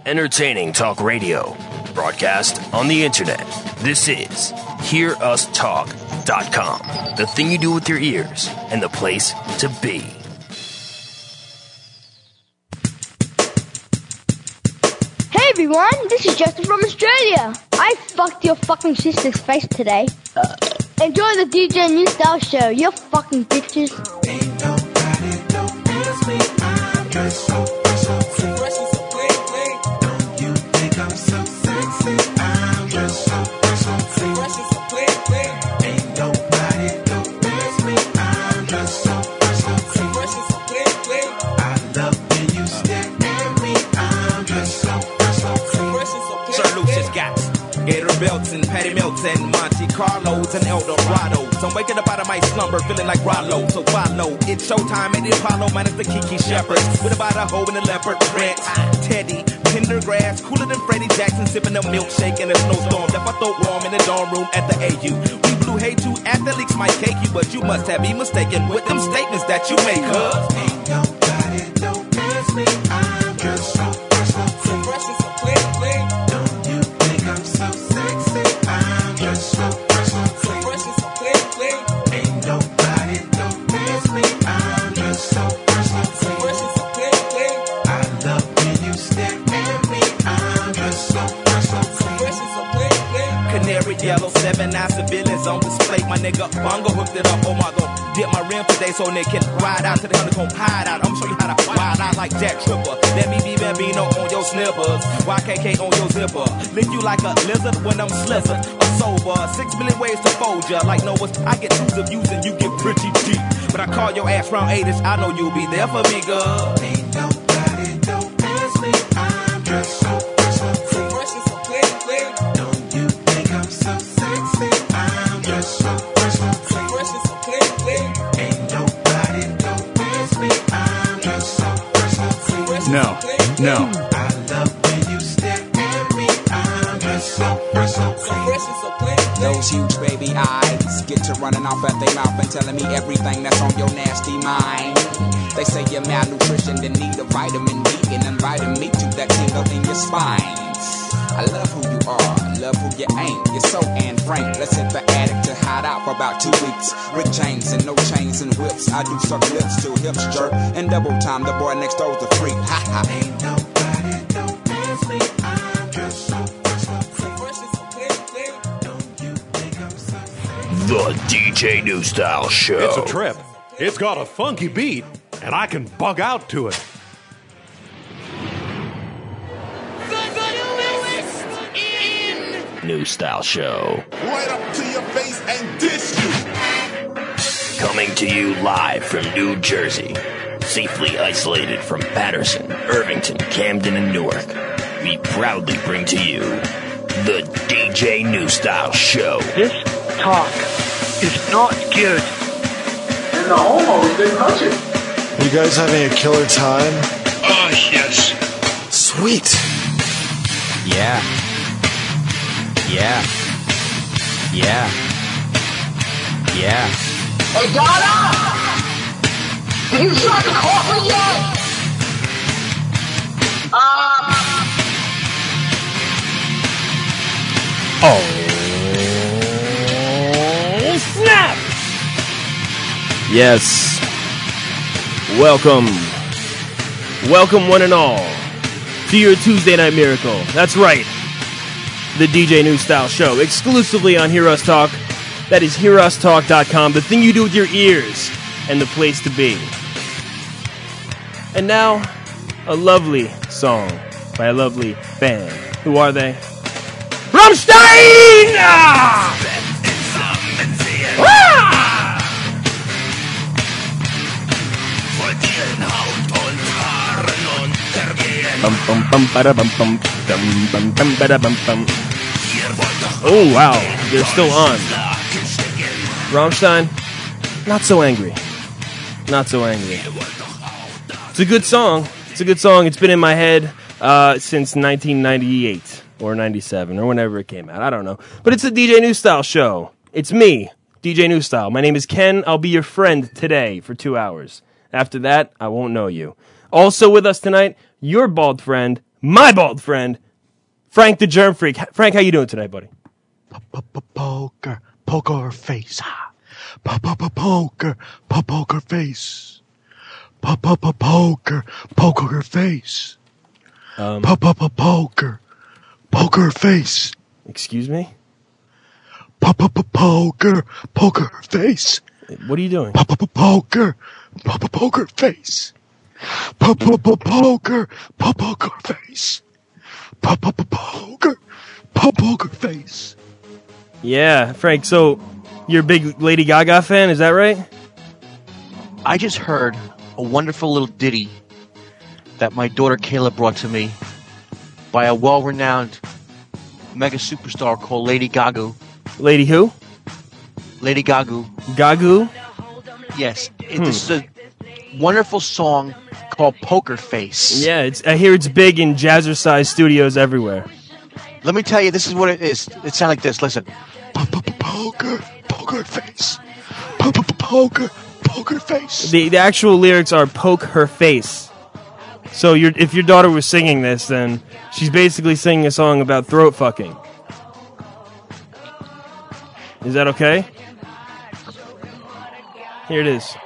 Entertaining talk radio. Broadcast on the internet. This is HearUsTalk.com. The thing you do with your ears and the place to be. Hey everyone, this is Justin from Australia. I fucked your fucking sister's face today. Enjoy the DJ New Style show, you fucking bitches. Ain't nobody don't miss me. I'm just so fresh and so clean. Don't you think I'm so sexy? I'm just so fresh and so clean. Ain't nobody don't miss me. I'm just so fresh and so clean. I love when you stare at me. I'm just so fresh and so clean. Sir Lucius got Gator Belton, Patty Milton, Monte Carlos, and Eldorados. I'm waking up out of my slumber feeling like Rollo. So follow, it's showtime at the Apollo minus the Kiki Shepherd. With about a hoe in the leopard print. Teddy, Pendergrass, cooler than Freddie Jackson, sipping a milkshake in a snowstorm. Left my throat warm in the dorm room at the AU. We blew hay to athletes might cake you, but you must have been mistaken with them statements that you make, Ain't nobody don't miss me. I'm just so fresh and so clean. Don't you think I'm so sexy? I'm just so fresh and so clean. Ain't nobody don't miss me. I'm just so fresh and so clean. I love when you stare at me. I'm just so fresh and so clean. Canary yellow, 7-9 civilians on display. My nigga Bongo hooked it up. Oh my god, dip my rim today so they can ride out to the honeycomb hideout. I'm show you how to ride out like Jack Tripper. Let me be Bambino on your snippers, YKK on your zipper. Lick you like a lizard when I'm slizzard. I'm sober, 6 million ways to fold ya. Like Noah's, I get twos of views and you get pretty deep. But I call your ass round 8ish, I know you'll be there for me, girl. Ain't nobody don't miss me. I'm just so fresh and so clean. Don't you think I'm so sexy? I'm just so fresh and so clean. Ain't nobody don't miss me. I'm just so fresh and so clean. No. I love when you stare at me. I'm just so fresh and so clean. Those huge baby eyes get to running off at their mouth and telling me everything that's on your nasty mind. They say you're malnutrition, then need a vitamin D and inviting me to that tingle in your spine. I love who you are, love who you ain't. You're so Anne Frank. Let's hit the attic to hide out for about 2 weeks. Rick James and no chains and whips. I do suck lips till hips jerk. And double time, the boy next door's a freak. Ha ha. Ain't nobody don't miss me. I'm just so fresh and so clean. Don't you think I'm so sexy? The DJ New Style Show. It's a trip. It's got a funky beat, and I can bug out to it. New Style Show. Right up to your face and dish you. Coming to you live from New Jersey. Safely isolated from Patterson, Irvington, Camden, and Newark. We proudly bring to you the DJ New Style Show. This talk is not good. And the homos didn't touch it. You guys having a killer time? Oh, yes. Sweet. Yeah. Hey, Donna! Did you start the coffee yet? Oh, snap! Yes. Welcome, one and all, to your Tuesday Night Miracle. That's right. The DJ New Style Show, exclusively on Hear Us Talk. That is HearUsTalk.com, the thing you do with your ears, and the place to be. And now, a lovely song by a lovely band. Who are they? Rammstein! Ah! Oh wow, they're still on. Rammstein, not so angry. It's a good song. It's been in my head since 1998 or 97 or whenever it came out. I don't know. But it's a DJ New Style show. It's me, DJ New Style. My name is Ken. I'll be your friend today for 2 hours. After that, I won't know you. Also with us tonight, your bald friend, my bald friend, Frank the Germ Freak. Frank, how you doing tonight, buddy? Poker face. Poker face. Poker face. Poker face. Excuse me? Poker face. What are you doing? Poker face. Poker face. Poker face. Yeah, Frank, so you're a big Lady Gaga fan, is that right? I just heard a wonderful little ditty that my daughter Kayla brought to me by a well-renowned mega superstar called Lady Gaga. Lady who? Lady Gaga. Gaga? Yes. This is a wonderful song called Poker Face. Yeah, I hear it's big in jazzercise studios everywhere. Let me tell you, this is what it is. It sounds like this. Listen. Poker face. Poker face. The actual lyrics are poke her face. So if your daughter was singing this, then she's basically singing a song about throat fucking. Is that okay? Here it is.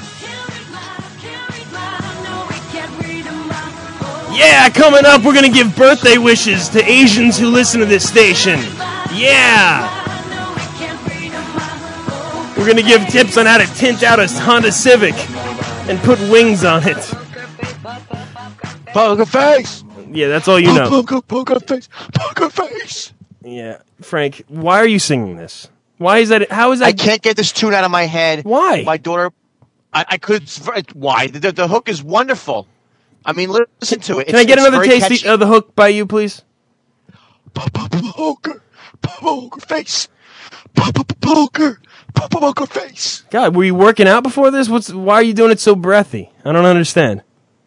Yeah, coming up, we're going to give birthday wishes to Asians who listen to this station. Yeah! We're going to give tips on how to tint out a Honda Civic and put wings on it. Poker face! Yeah, that's all you know. Poker face. Yeah, Frank, why are you singing this? Why is that? How is that? I can't get this tune out of my head. Why? My daughter, I could. Why? The hook is wonderful. I mean, listen to it. Can I get another taste of the hook by you, please? Poker face. Poker face. God, were you working out before this? Why are you doing it so breathy? I don't understand.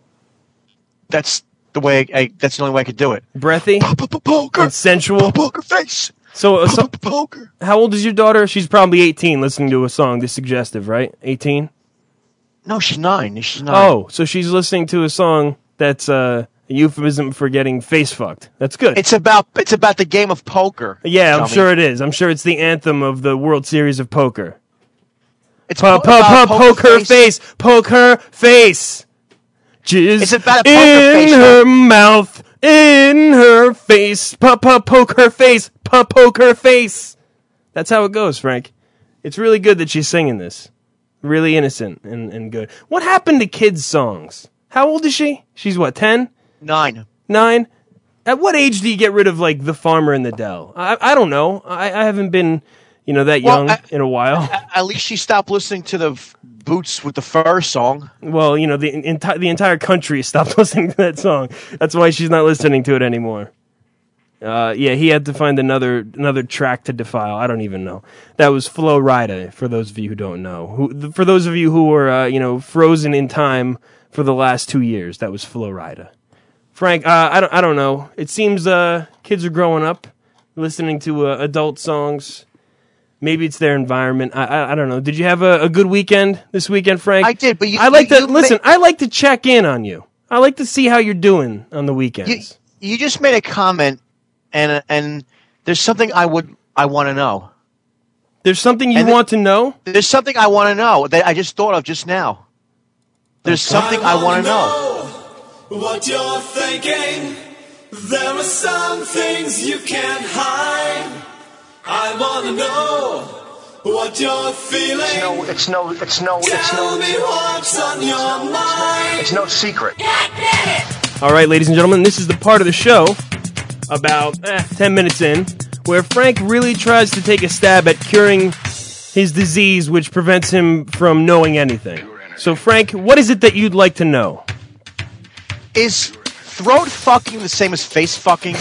That's the way. That's the only way I could do it. Breathy? Poker. And sensual? Poker face. So, Poker. How old is your daughter? She's probably 18 listening to a song this suggestive, right? 18? No, she's 9. Oh, so she's listening to a song that's a euphemism for getting face fucked. That's good. It's about the game of poker. Yeah, I'm sure it is. I'm sure it's the anthem of the World Series of Poker. It's poker face. Poker face. Jizz it's about a poker in face. her mouth. In her face. Poker face. Poker face. That's how it goes, Frank. It's really good that she's singing this. Really innocent and good. What happened to kids' songs? How old is she? She's what, 10? 9. 9? At what age do you get rid of, like, The Farmer in the Dell? I don't know. I haven't been, that young in a while. At least she stopped listening to the Boots with the Fur song. Well, the entire country stopped listening to that song. That's why she's not listening to it anymore. Yeah, he had to find another track to defile. I don't even know. That was Flo Rida, for those of you who don't know. For those of you who were, frozen in time for the last 2 years, that was Flo Rida. Frank, I don't know. It seems kids are growing up, listening to adult songs. Maybe it's their environment. I don't know. Did you have a good weekend this weekend, Frank? I did, but I like to check in on you. I like to see how you're doing on the weekends. You just made a comment. And there's something I want to know. There's something you want to know? There's something I want to know that I just thought of just now. There's something I want to know. What you're thinking, there are some things you can't hide. I want to know what you're feeling. It's no. Tell me what's on your mind. It's no secret. All right, ladies and gentlemen, this is the part of the show about 10 minutes in, where Frank really tries to take a stab at curing his disease, which prevents him from knowing anything. So, Frank, what is it that you'd like to know? Is throat fucking the same as face fucking?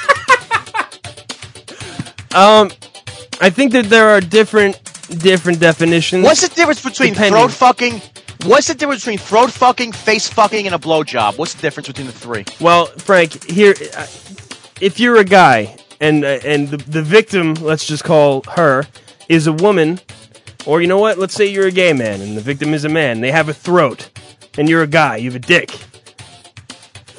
I think that there are different definitions. What's the difference between throat fucking? What's the difference between throat fucking, face fucking, and a blowjob? What's the difference between the three? Well, Frank, here, if you're a guy and the victim, let's just call her, is a woman, or you know what? Let's say you're a gay man and the victim is a man. They have a throat, and you're a guy. You have a dick.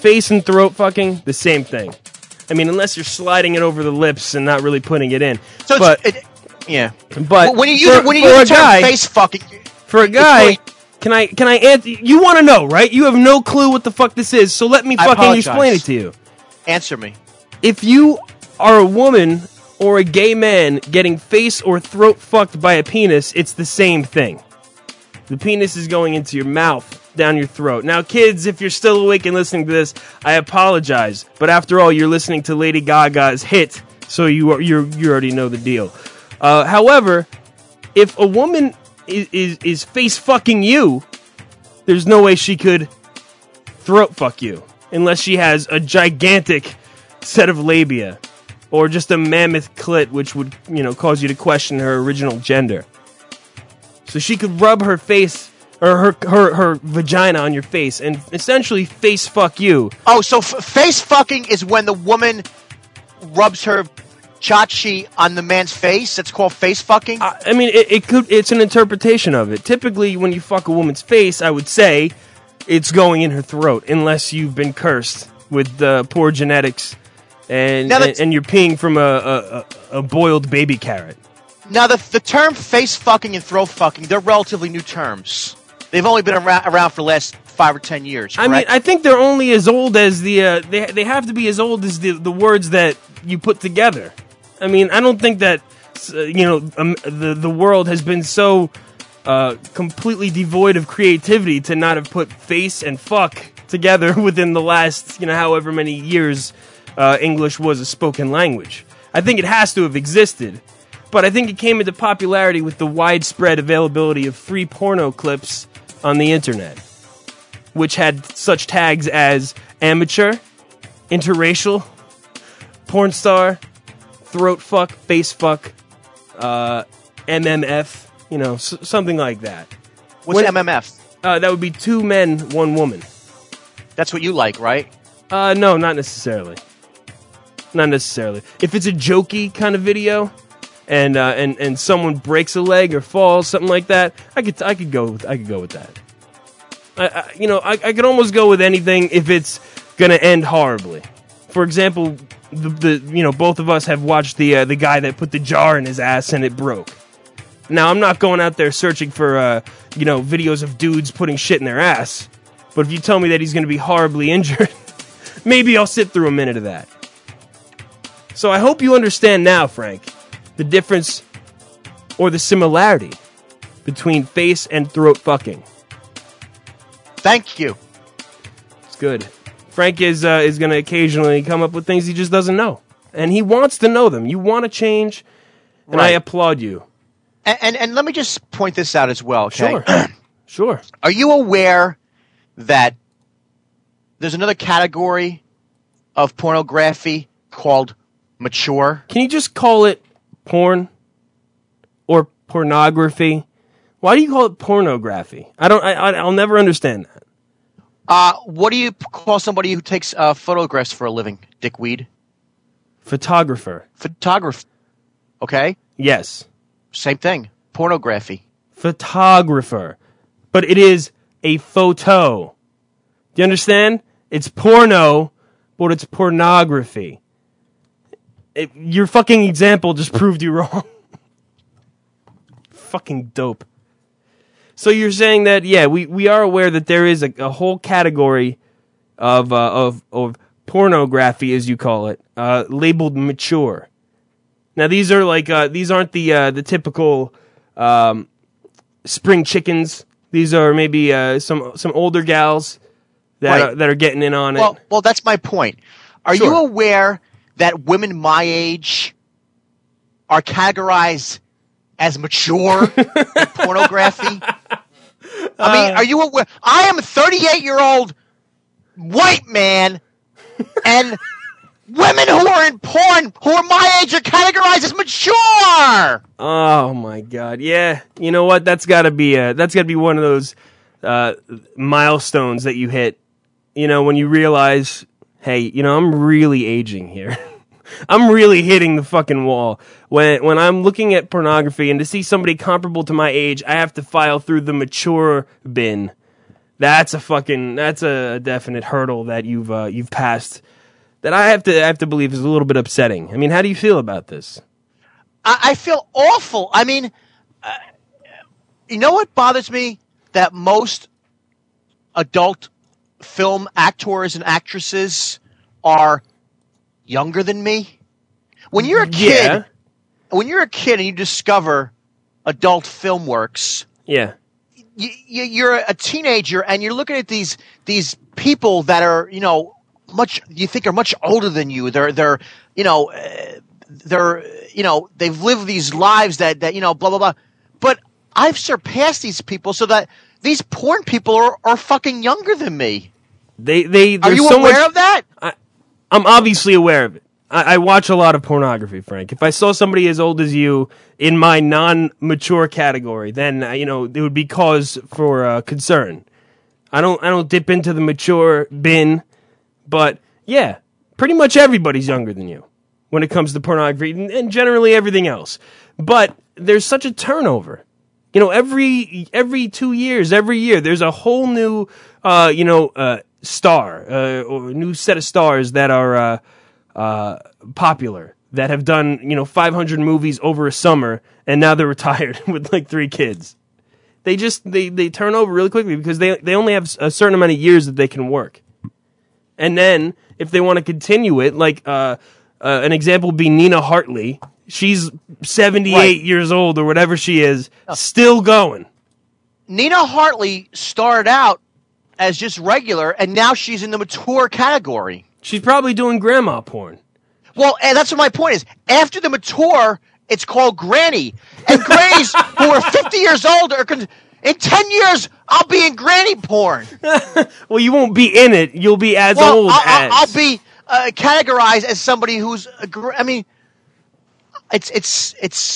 face and throat fucking, the same thing. I mean, unless you're sliding it over the lips and not really putting it in. So but yeah. But when you use the term face fucking, for a guy, can I answer? You want to know, right? You have no clue what the fuck this is, so let me fucking explain it to you. Answer me. If you are a woman or a gay man getting face or throat fucked by a penis, it's the same thing. The penis is going into your mouth, down your throat. Now, kids, if you're still awake and listening to this, I apologize. But after all, you're listening to Lady Gaga's hit, so you already know the deal. However, if a woman is face fucking you, there's no way she could throat fuck you unless she has a gigantic set of labia or just a mammoth clit, which would cause you to question her original gender. So she could rub her face or her vagina on your face and essentially face fuck you. Oh, so face fucking is when the woman rubs her chachi on the man's face? That's called face fucking? I mean, it's an interpretation of it. Typically, when you fuck a woman's face, I would say it's going in her throat, unless you've been cursed with poor genetics and you're peeing from a boiled baby carrot. Now, the term face fucking and throat fucking, they're relatively new terms. They've only been around for the last 5 or 10 years, correct? I mean, I think they're only as old as they have to be as old as the words that you put together. I mean, I don't think that, the world has been so completely devoid of creativity to not have put face and fuck together within the last, however many years English was a spoken language. I think it has to have existed. But I think it came into popularity with the widespread availability of free porno clips on the internet, which had such tags as amateur, interracial, porn star, throat fuck, face fuck, MMF, something like that. What's MMF? That would be 2 men, 1 woman. That's what you like, right? No, not necessarily. Not necessarily. If it's a jokey kind of video, and someone breaks a leg or falls, something like that, I could go with that. I could almost go with anything if it's gonna end horribly. For example, the both of us have watched the guy that put the jar in his ass and it broke. Now, I'm not going out there searching for videos of dudes putting shit in their ass, but if you tell me that he's gonna be horribly injured, maybe I'll sit through a minute of that. So I hope you understand now, Frank, the difference or the similarity between face and throat fucking. Thank you. It's good. Frank is going to occasionally come up with things he just doesn't know, and he wants to know them. You want to change, and right. I applaud you. And let me just point this out as well, okay? Sure. Sure. Are you aware that there's another category of pornography called mature? Can you just call it porn or pornography? Why do you call it pornography? I'll never understand that. What do you call somebody who takes photographs for a living, dickweed? Photographer. Photographer. Okay? Yes. Same thing. Pornography. Photographer. But it is a photo. Do you understand? It's porno, but it's pornography. Your fucking example just proved you wrong. Fucking dope. So you're saying that, yeah, we are aware that there is a whole category of pornography, as you call it, labeled mature. Now these are these aren't the typical spring chickens. These are maybe some older gals that are getting in on it. Well, that's my point. Are you aware that women my age are categorized as mature in pornography? I mean, are you aware? I am a 38-year-old white man, and women who are in porn who are my age are categorized as mature. Oh my God! Yeah, you know what? That's got to be one of those milestones that you hit. You know, when you realize, hey, I'm really aging here. I'm really hitting the fucking wall. When I'm looking at pornography and to see somebody comparable to my age, I have to file through the mature bin. That's a definite hurdle that you've passed. That I have to believe is a little bit upsetting. I mean, how do you feel about this? I feel awful. I mean, you know what bothers me? That most adult film actors and actresses are younger than me. When you're a kid, and you discover adult film works, you're a teenager and you're looking at these people that are you think are much older than you. They've lived these lives that blah blah blah. But I've surpassed these people so that these porn people are fucking younger than me. Are you aware of that? I'm obviously aware of it. I watch a lot of pornography, Frank. If I saw somebody as old as you in my non-mature category, then it would be cause for concern. I don't dip into the mature bin, but yeah, pretty much everybody's younger than you when it comes to pornography and generally everything else. But there's such a turnover. Every 2 years, every year, there's a whole new star or a new set of stars that are popular, that have done 500 movies over a summer, and now they're retired with like 3 kids. They turn over really quickly because they only have a certain amount of years that they can work. And then if they want to continue it, like an example would be Nina Hartley. She's 78 years old or whatever she is, still going. Nina Hartley started out as just regular, and now she's in the mature category. She's probably doing grandma porn. Well, and that's what my point is. After the mature, it's called granny. And grannies who are 50 years old in 10 years, I'll be in granny porn. Well, you won't be in it. You'll be as old as. I'll be categorized as somebody who's. I mean, it's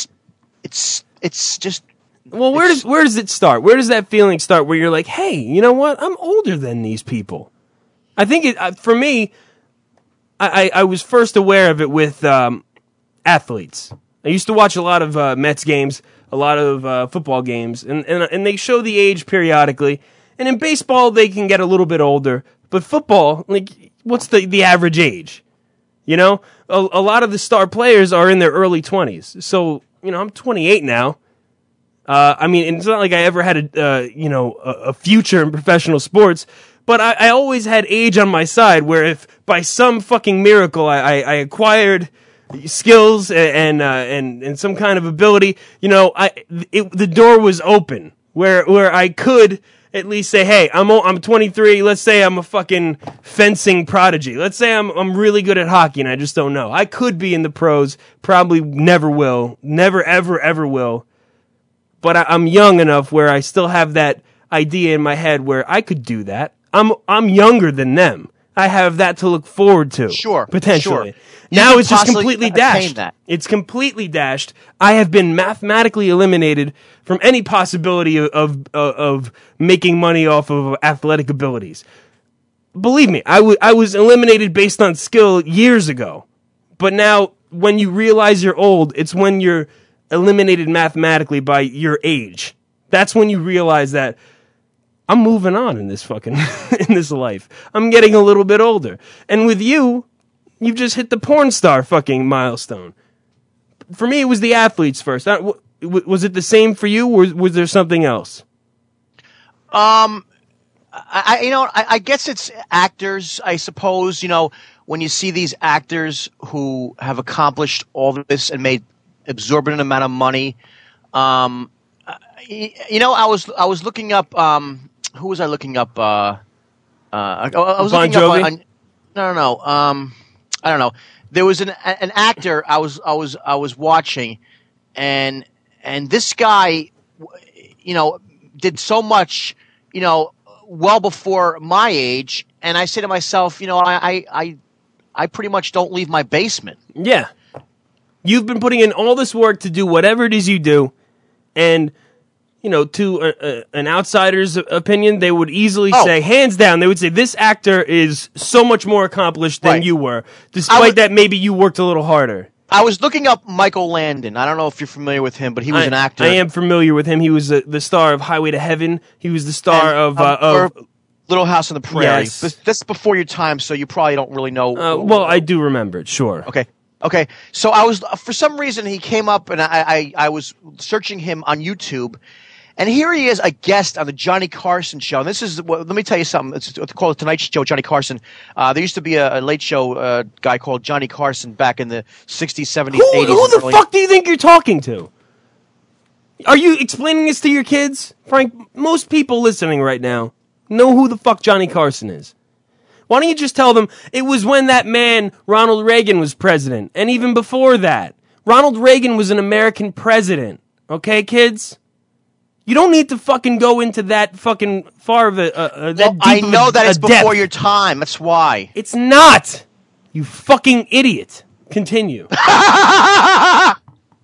just. Well, where does it start? Where does that feeling start? Where you're like, hey, you know what? I'm older than these people. I think for me, I was first aware of it with athletes. I used to watch a lot of Mets games, a lot of football games, and they show the age periodically. And in baseball, they can get a little bit older, but football, like, what's the average age? A lot of the star players are in their early 20s. So I'm 28 now. I mean, it's not like I ever had a future in professional sports. But I always had age on my side, where if by some fucking miracle I acquired skills and some kind of ability, the door was open where I could at least say, hey, I'm 23. Let's say I'm a fucking fencing prodigy. Let's say I'm really good at hockey and I just don't know. I could be in the pros. Probably never will. Never ever ever will. But I'm young enough where I still have that idea in my head where I could do that. I'm younger than them. I have that to look forward to. Sure. Potentially. Sure. Now it's just completely dashed. It's completely dashed. I have been mathematically eliminated from any possibility of making money off of athletic abilities. Believe me, I was eliminated based on skill years ago. But now, when you realize you're old, it's when you're eliminated mathematically by your age. That's when you realize that I'm moving on in this fucking in this life. I'm getting a little bit older. And with you've just hit the porn star fucking milestone. For me, it was the athletes first. Was it the same for you, or was there something else? I guess it's actors, I suppose. When you see these actors who have accomplished all this and made exorbitant amount of money, I was looking up. Who was I looking up? I was Bon looking Jovi? up. No. I don't know. There was an actor I was watching, and this guy, did so much, well before my age, and I say to myself, I pretty much don't leave my basement. Yeah. You've been putting in all this work to do whatever it is you do, and to an outsider's opinion, they would easily say, hands down, they would say, this actor is so much more accomplished than you were, despite that maybe you worked a little harder. I was looking up Michael Landon. I don't know if you're familiar with him, but he was an actor. I am familiar with him. He was the star of Highway to Heaven. He was the star of Little House on the Prairie. Yes. That's before your time, so you probably don't really know. Well, I do remember it. Sure. Okay. So I was, for some reason, he came up, and I was searching him on YouTube, and here he is, a guest on the Johnny Carson show. And this is, let me tell you something. It's called The Tonight Show, Johnny Carson. There used to be a late show guy called Johnny Carson back in the 60s, 70s, 80s. Who the fuck do you think you're talking to? Are you explaining this to your kids? Frank, most people listening right now know who the fuck Johnny Carson is. Why don't you just tell them it was when that man, Ronald Reagan, was president, and even before that. Ronald Reagan was an American president. Okay, kids? You don't need to fucking go into that fucking far of a that deep I know that it's before depth. your time. That's why. It's not. You fucking idiot. Continue. God,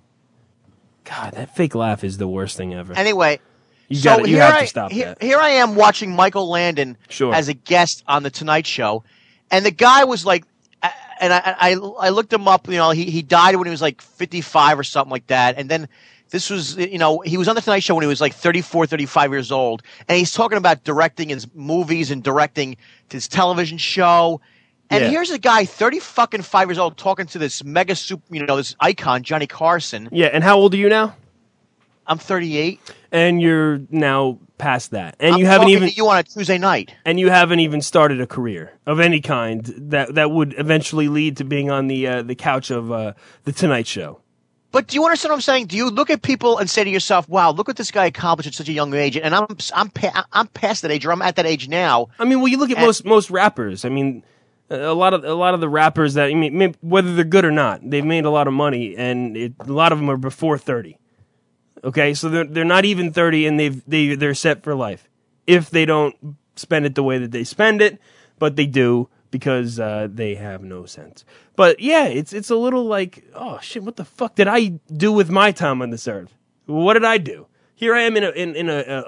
that fake laugh is the worst thing ever. Anyway, You have to stop that. Here I am watching Michael Landon as a guest on the Tonight Show, and the guy was like, and I looked him up. You know, he died when he was like 55 or something like that, and then. This was, you know, he was on the Tonight Show when he was like 34, 35 years old, and he's talking about directing his movies and directing his television show. And here's a guy, 35 years old, talking to this mega super, you know, this icon, Johnny Carson. Yeah, and how old are you now? I'm 38. And you're now past that. And I'm you haven't talking even to you on a Tuesday night. And you haven't even started a career of any kind that would eventually lead to being on the couch of the Tonight Show. But do you understand what I'm saying? Do you look at people and say to yourself, "Wow, look what this guy accomplished at such a young age"? And I'm past that age, or I'm at that age now. I mean, well, you look at most rappers. I mean, a lot of the rappers that, I mean, whether they're good or not, they've made a lot of money, and a lot of them are before 30. Okay, so they're not even 30, and they're set for life if they don't spend it the way that they spend it, but they do because they have no sense. But yeah, it's a little like, oh shit, what the fuck did I do with my time on this earth? What did I do? Here I am in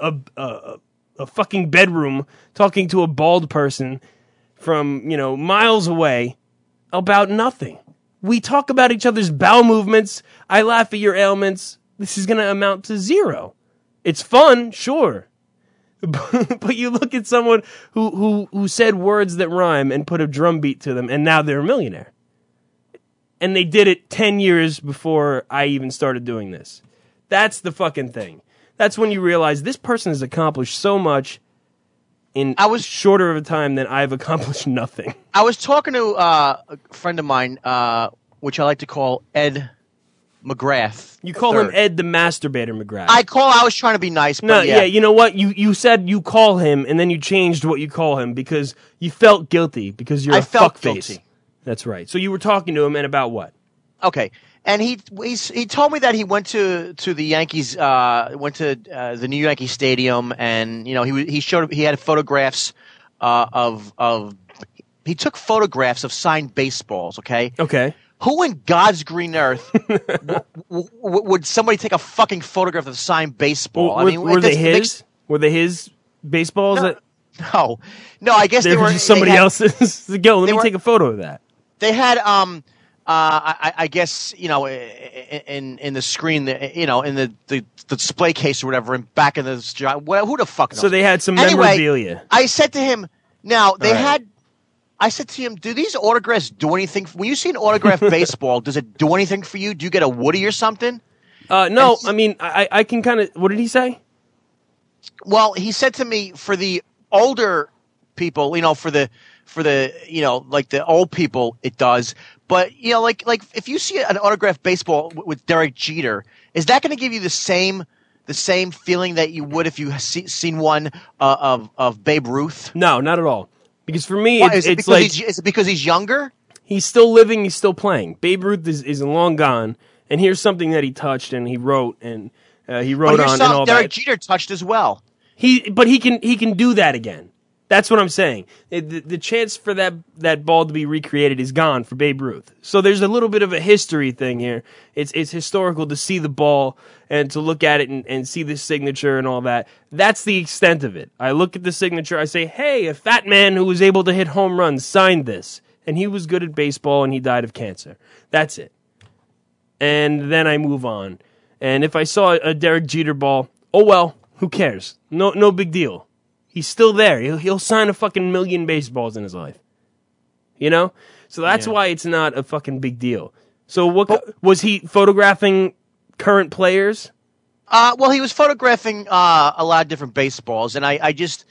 a fucking bedroom talking to a bald person from, you know, miles away about nothing. We talk about each other's bowel movements. I laugh at your ailments. This is going to amount to zero. It's fun, sure. But you look at someone who said words that rhyme and put a drum beat to them, and now they're a millionaire. And they did it 10 years before I even started doing this. That's the fucking thing. That's when you realize this person has accomplished so much in shorter of a time than I've accomplished nothing. I was talking to a friend of mine, which I like to call Ed McGrath. You call him Ed the Masturbator McGrath. I was trying to be nice, but no, yeah. You know what? You said you call him, and then you changed what you call him because you felt guilty because you're a fuckface. Guilty. That's right. So you were talking to him, and about what? Okay. And he told me that he went to the Yankees, went to the new Yankee Stadium, and you know he had photographs he took photographs of signed baseballs. Okay. Who in God's green earth would somebody take a fucking photograph of a signed baseball? Were they his? Were they his baseballs? No. I guess they were just somebody else's. Go, let me take a photo of that. They had I guess, you know, in the screen, you know, in the display case or whatever, and back in the who the fuck knows? So they had some memorabilia. I said to him, I said to him, do these autographs do anything? When you see an autographed baseball, does it do anything for you? Do you get a Woody or something? No, I mean, I can kind of. What did he say? Well, he said to me, for the older people, you know, for the you know, like the old people, it does. But you know, like if you see an autographed baseball with Derek Jeter, is that going to give you the same feeling that you would if you seen one of Babe Ruth? No, not at all. Because for me, is it because he's younger? He's still living. He's still playing. Babe Ruth is long gone. And here's something that he touched and he wrote and he wrote on and all Derek that. Jeter touched as well. But he can do that again. That's what I'm saying. The chance for that ball to be recreated is gone for Babe Ruth. So there's a little bit of a history thing here. It's historical to see the ball and to look at it and see the signature and all that. That's the extent of it. I look at the signature, I say, hey, a fat man who was able to hit home runs signed this. And he was good at baseball and he died of cancer. That's it. And then I move on. And if I saw a Derek Jeter ball, oh well, who cares? No big deal. He's still there. He'll sign a fucking million baseballs in his life. You know? So that's why it's not a fucking big deal. So was he photographing current players? Well, he was photographing a lot of different baseballs, and I just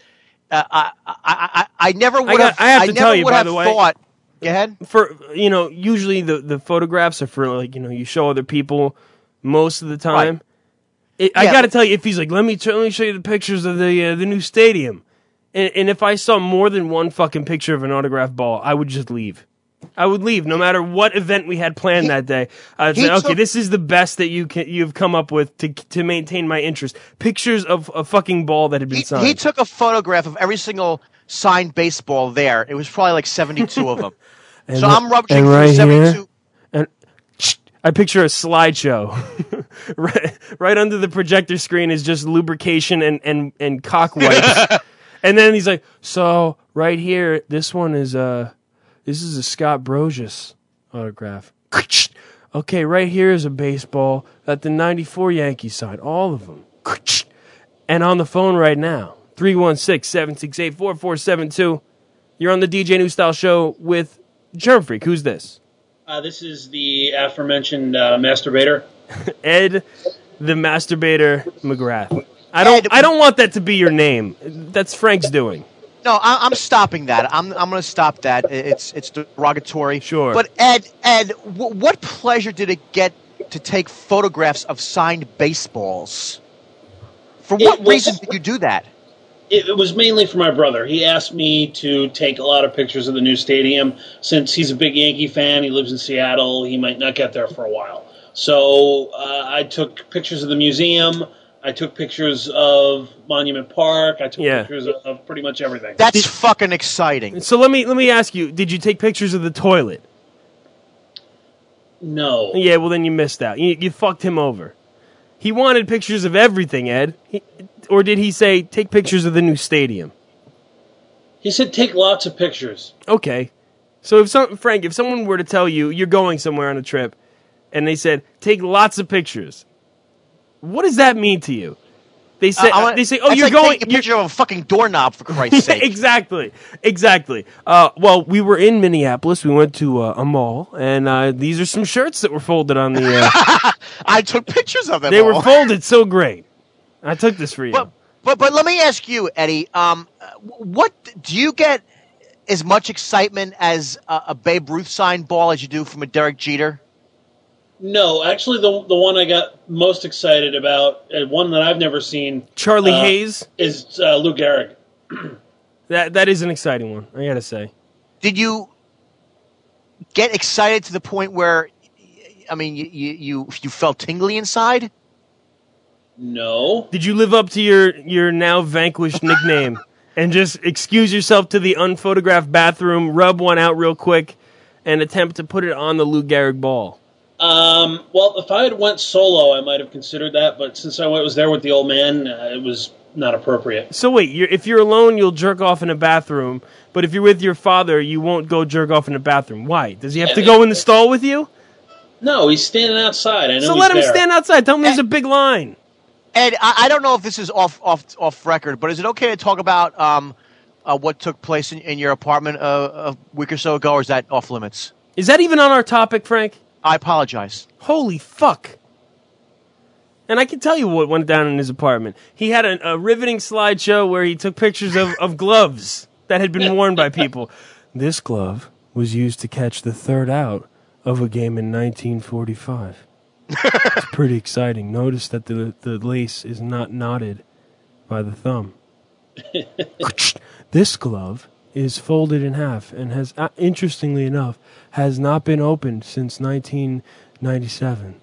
I never would have. I have to tell you, by the way. Thought, go ahead. For usually the photographs are for you show other people most of the time. Right. I got to tell you, if he's like, let me show you the pictures of the new stadium, and if I saw more than one fucking picture of an autographed ball, I would just leave. I would leave, no matter what event we had planned that day. I'd say, okay, this is the best that you've come up with to maintain my interest. Pictures of a fucking ball that had been signed. He took a photograph of every single signed baseball there. It was probably like 72 of them. So I'm rummaging through 72. And I picture a slideshow. right under the projector screen is just lubrication and cock wipes. And then he's like, so right here, this one is this is a Scott Brosius autograph. Okay, right here is a baseball that the 94 Yankees signed. All of them. And on the phone right now, 316-768-4472. You're on the DJ New Style Show with Germ Freak. Who's this? This is the aforementioned masturbator. Ed, the masturbator McGrath. I don't want that to be your name. That's Frank's doing. No, I'm stopping that. I'm going to stop that. It's derogatory. Sure. But Ed, what pleasure did it get to take photographs of signed baseballs? For what reason did you do that? It was mainly for my brother. He asked me to take a lot of pictures of the new stadium. Since he's a big Yankee fan, he lives in Seattle, he might not get there for a while. So I took pictures of the museum. I took pictures of Monument Park. I took pictures of pretty much everything. That's fucking exciting. So let me ask you, did you take pictures of the toilet? No. Yeah, well then you missed out. You fucked him over. He wanted pictures of everything, Ed. Or did he say, take pictures of the new stadium? He said, take lots of pictures. Okay. So Frank, if someone were to tell you, you're going somewhere on a trip, and they said, take lots of pictures, what does that mean to you? They say, oh, you're like going. Taking a picture of a fucking doorknob, for Christ's sake. Exactly. Well, we were in Minneapolis. We went to a mall, and these are some shirts that were folded on the. I took pictures of them. They were folded so great. I took this for you. But let me ask you, Eddie. What do you get as much excitement as a Babe Ruth signed ball as you do from a Derek Jeter? No, actually, the one I got most excited about, one that I've never seen, Charlie Hayes, is Lou Gehrig. That is an exciting one, I gotta say. Did you get excited to the point where, I mean, you felt tingly inside? No. Did you live up to your now vanquished nickname and just excuse yourself to the unphotographed bathroom, rub one out real quick, and attempt to put it on the Lou Gehrig ball? Well, if I had went solo, I might have considered that, but since I was there with the old man, it was not appropriate. So wait, if you're alone, you'll jerk off in a bathroom, but if you're with your father, you won't go jerk off in a bathroom. Why? Does he have to go in the stall with you? No, he's standing outside. I know. So he's let him there. stand outside. Tell him there's a big line. Ed, I don't know if this is off record, but is it okay to talk about what took place in your apartment a week or so ago, or is that off limits? Is that even on our topic, Frank? I apologize. Holy fuck. And I can tell you what went down in his apartment. He had a riveting slideshow where he took pictures of gloves that had been worn by people. This glove was used to catch the third out of a game in 1945. It's pretty exciting. Notice that the lace is not knotted by the thumb. This glove is folded in half and has, interestingly enough, has not been opened since 1997.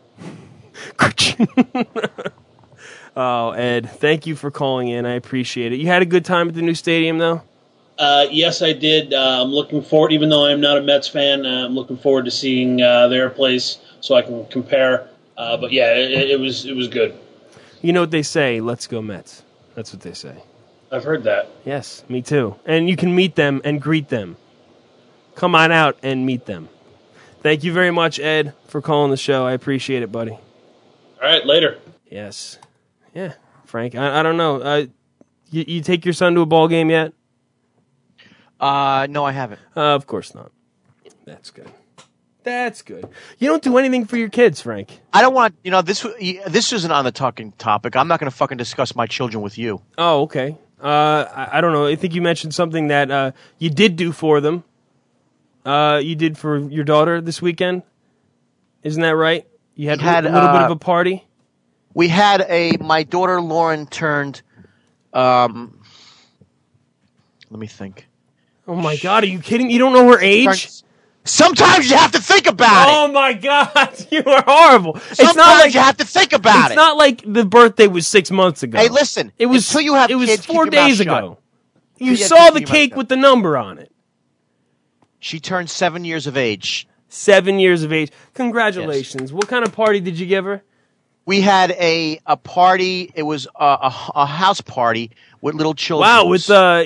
Oh, Ed, thank you for calling in. I appreciate it. You had a good time at the new stadium, though? Yes, I did. I'm looking forward, even though I'm not a Mets fan, I'm looking forward to seeing their place so I can compare. But yeah, it was good. You know what they say, let's go Mets. That's what they say. I've heard that. Yes, me too. And you can meet them and greet them. Come on out and meet them. Thank you very much, Ed, for calling the show. I appreciate it, buddy. All right, later. Yes. Yeah, Frank, I don't know. You take your son to a ball game yet? No, I haven't. Of course not. That's good. That's good. You don't do anything for your kids, Frank. I don't want, this isn't on the talking topic. I'm not going to fucking discuss my children with you. Oh, okay. I don't know. I think you mentioned something that you did do for them. You did for your daughter this weekend. Isn't that right? You had a little bit of a party? We had my daughter Lauren turned, let me think. Oh my God, are you kidding? You don't know her age? Sometimes you have to think about it. Oh my God, you are horrible. Sometimes you have to think about it. It's not like the birthday was 6 months ago. Hey, listen. It was until you have kids, was 4 keep your mouth days shut. ago. You saw the cake with the number on it. She turned 7 years of age. 7 years of age. Congratulations. Yes. What kind of party did you give her? We had a party. It was a house party with little children. Wow, with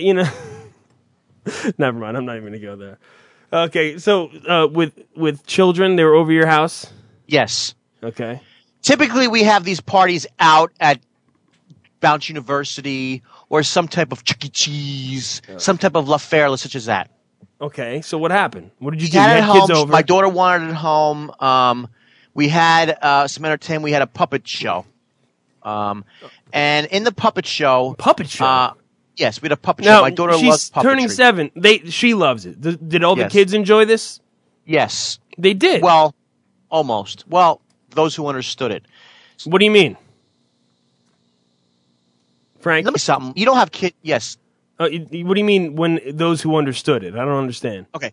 never mind. I'm not even gonna go there. Okay, so with children, they were over your house? Yes. Okay. Typically, we have these parties out at Bounce University or some type of Chuck E. Cheese, some type of La Fairla, such as that. Okay, so what happened? What did you do? You had kids home. over? My daughter wanted it home. We had some entertainment. We had a puppet show. And in the puppet show... Puppet show? Yes, we had a puppet now, show. My daughter loves puppetry. She's turning 7. She loves it. Did all the Yes. kids enjoy this? Yes. They did? Well, almost. Well, those who understood it. What do you mean? Frank? Let me something. You don't have kids... Yes. What do you mean when those who understood it? I don't understand. Okay.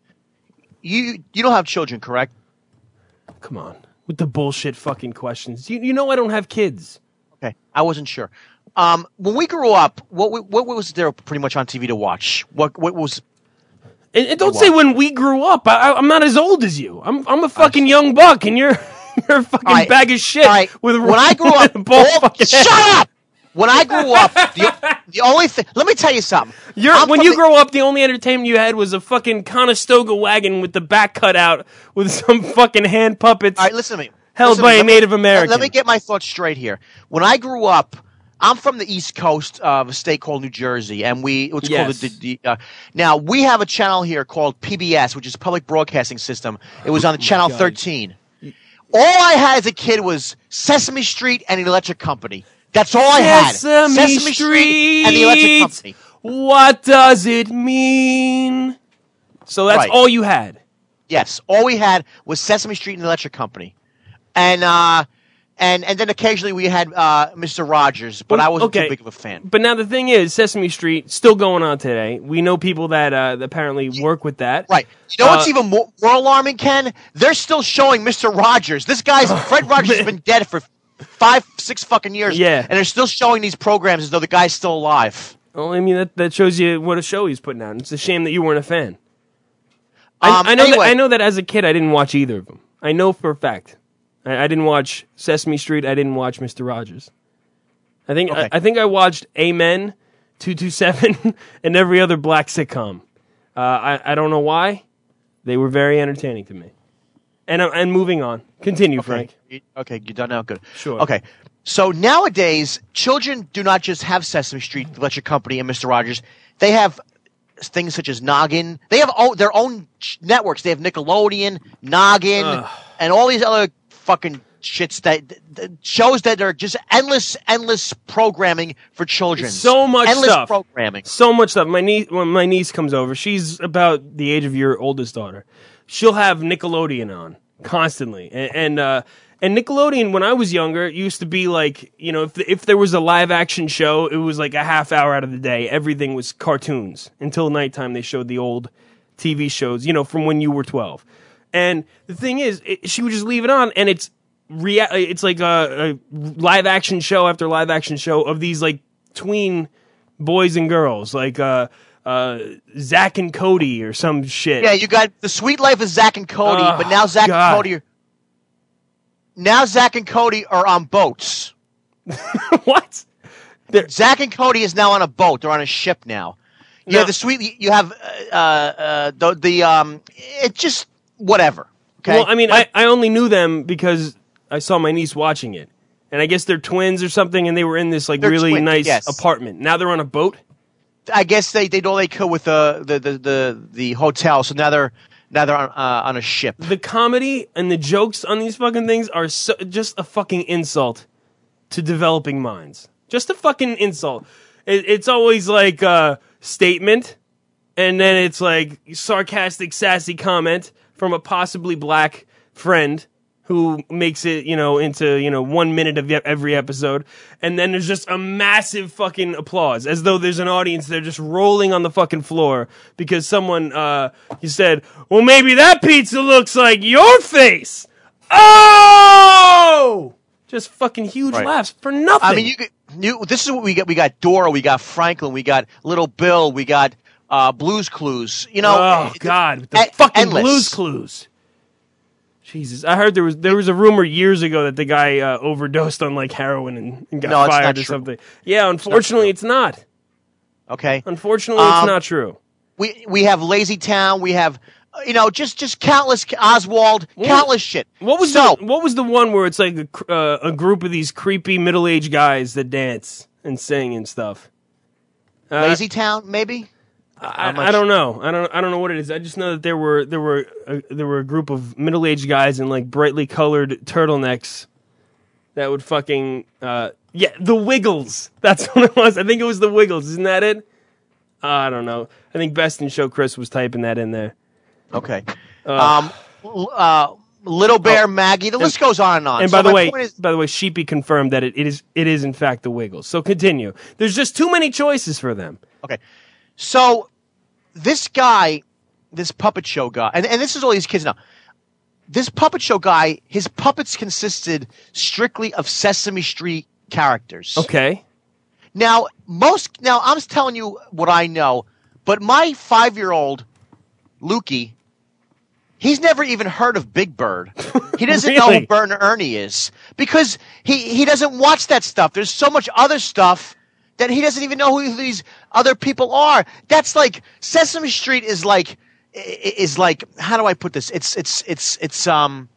You don't have children, correct? Come on. With the bullshit fucking questions. You know I don't have kids. Okay. I wasn't sure. When we grew up, what was there pretty much on TV to watch? What was... And don't say when we grew up. I'm not as old as you. I'm a fucking young buck, and you're a fucking bag of shit. With when I grew up... shut up! When I grew up, the only thing... Let me tell you something. When you grow up, the only entertainment you had was a fucking Conestoga wagon with the back cut out with some fucking hand puppets. All right, listen to me. Held by a Native American. Let me get my thoughts straight here. When I grew up... I'm from the East Coast of a state called New Jersey, and called now we have a channel here called PBS, which is Public Broadcasting System. It was on the channel 13. All I had as a kid was Sesame Street and the Electric Company. That's all I had. Sesame Street and the Electric Company. What does it mean? So that's all you had. Yes, all we had was Sesame Street and the Electric Company, and then occasionally we had Mr. Rogers, but I wasn't too big of a fan. But now the thing is, Sesame Street still going on today. We know people that apparently work with that. Right. You know what's even more alarming, Ken? They're still showing Mr. Rogers. This guy's Fred Rogers has been dead for 5-6 fucking years. Yeah. And they're still showing these programs as though the guy's still alive. Well, I mean that shows you what a show he's putting out. It's a shame that you weren't a fan. I know that as a kid I didn't watch either of them. I know for a fact. I didn't watch Sesame Street. I didn't watch Mr. Rogers. I think I watched Amen, 227, and every other black sitcom. I don't know why. They were very entertaining to me. And moving on. Continue, Frank. Okay, you're done now? Good. Sure. Okay. So nowadays, children do not just have Sesame Street, The Electric Company, and Mr. Rogers. They have things such as Noggin. They have their own networks. They have Nickelodeon, Noggin, and all these other fucking shits that shows that they're just endless programming for children. So much endless stuff. Programming. So much stuff. When my niece comes over, she's about the age of your oldest daughter. She'll have Nickelodeon on constantly, and Nickelodeon when I was younger it used to be like, you know, if there was a live action show, it was like a half hour out of the day. Everything was cartoons until nighttime. They showed the old TV shows, you know, from when you were 12. And the thing is, she would just leave it on, and it's like a live action show after live action show of these like tween boys and girls, like Zach and Cody or some shit. Yeah, you got The Sweet Life of Zach and Cody, but now Zach and Cody are on boats. What? Zach and Cody is now on a boat. They're on a ship now. You have it's just whatever. Okay. Well, I mean, I only knew them because I saw my niece watching it, And I guess they're twins or something, and they were in this like They're really twins, nice yes. apartment. Now they're on a boat. I guess they did all they could with the hotel, so now they're on a ship. The comedy and the jokes on these fucking things are just a fucking insult to developing minds. Just a fucking insult. It's always like a statement, and then it's like sarcastic, sassy comment from a possibly black friend who makes it, into, 1 minute of every episode. And then there's just a massive fucking applause, as though there's an audience there just rolling on the fucking floor because someone, he said, well, maybe that pizza looks like your face. Oh! Just fucking huge laughs for nothing. I mean, this is what we got. We got Dora, we got Franklin, we got Little Bill, we got Blue's Clues. Oh, God. The fucking endless. Blue's Clues. Jesus, I heard there was a rumor years ago that the guy overdosed on like heroin and got fired or something. Yeah, unfortunately, it's not. Okay. Unfortunately, it's not true. We have Lazy Town. We have just countless Oswald, countless shit. What was the one where it's like a group of these creepy middle-aged guys that dance and sing and stuff? Lazy Town, maybe. I don't know. I don't know what it is. I just know that there were a group of middle-aged guys in like brightly colored turtlenecks that would fucking the Wiggles. That's what it was. I think it was the Wiggles. Isn't that it? I don't know. I think Best in Show Chris was typing that in there. Okay. Little Bear, Maggie. The list goes on and on. And by the way, Sheepy confirmed that it is in fact the Wiggles. So continue. There's just too many choices for them. Okay. So, this guy, this puppet show guy, and this is all these kids know. This puppet show guy, his puppets consisted strictly of Sesame Street characters. Okay. Now I'm telling you what I know, but my 5-year-old, Lukey, he's never even heard of Big Bird. He doesn't know who Bert and Ernie is because he doesn't watch that stuff. There's so much other stuff that he doesn't even know who these other people are. That's like Sesame Street is like how do I put this? It's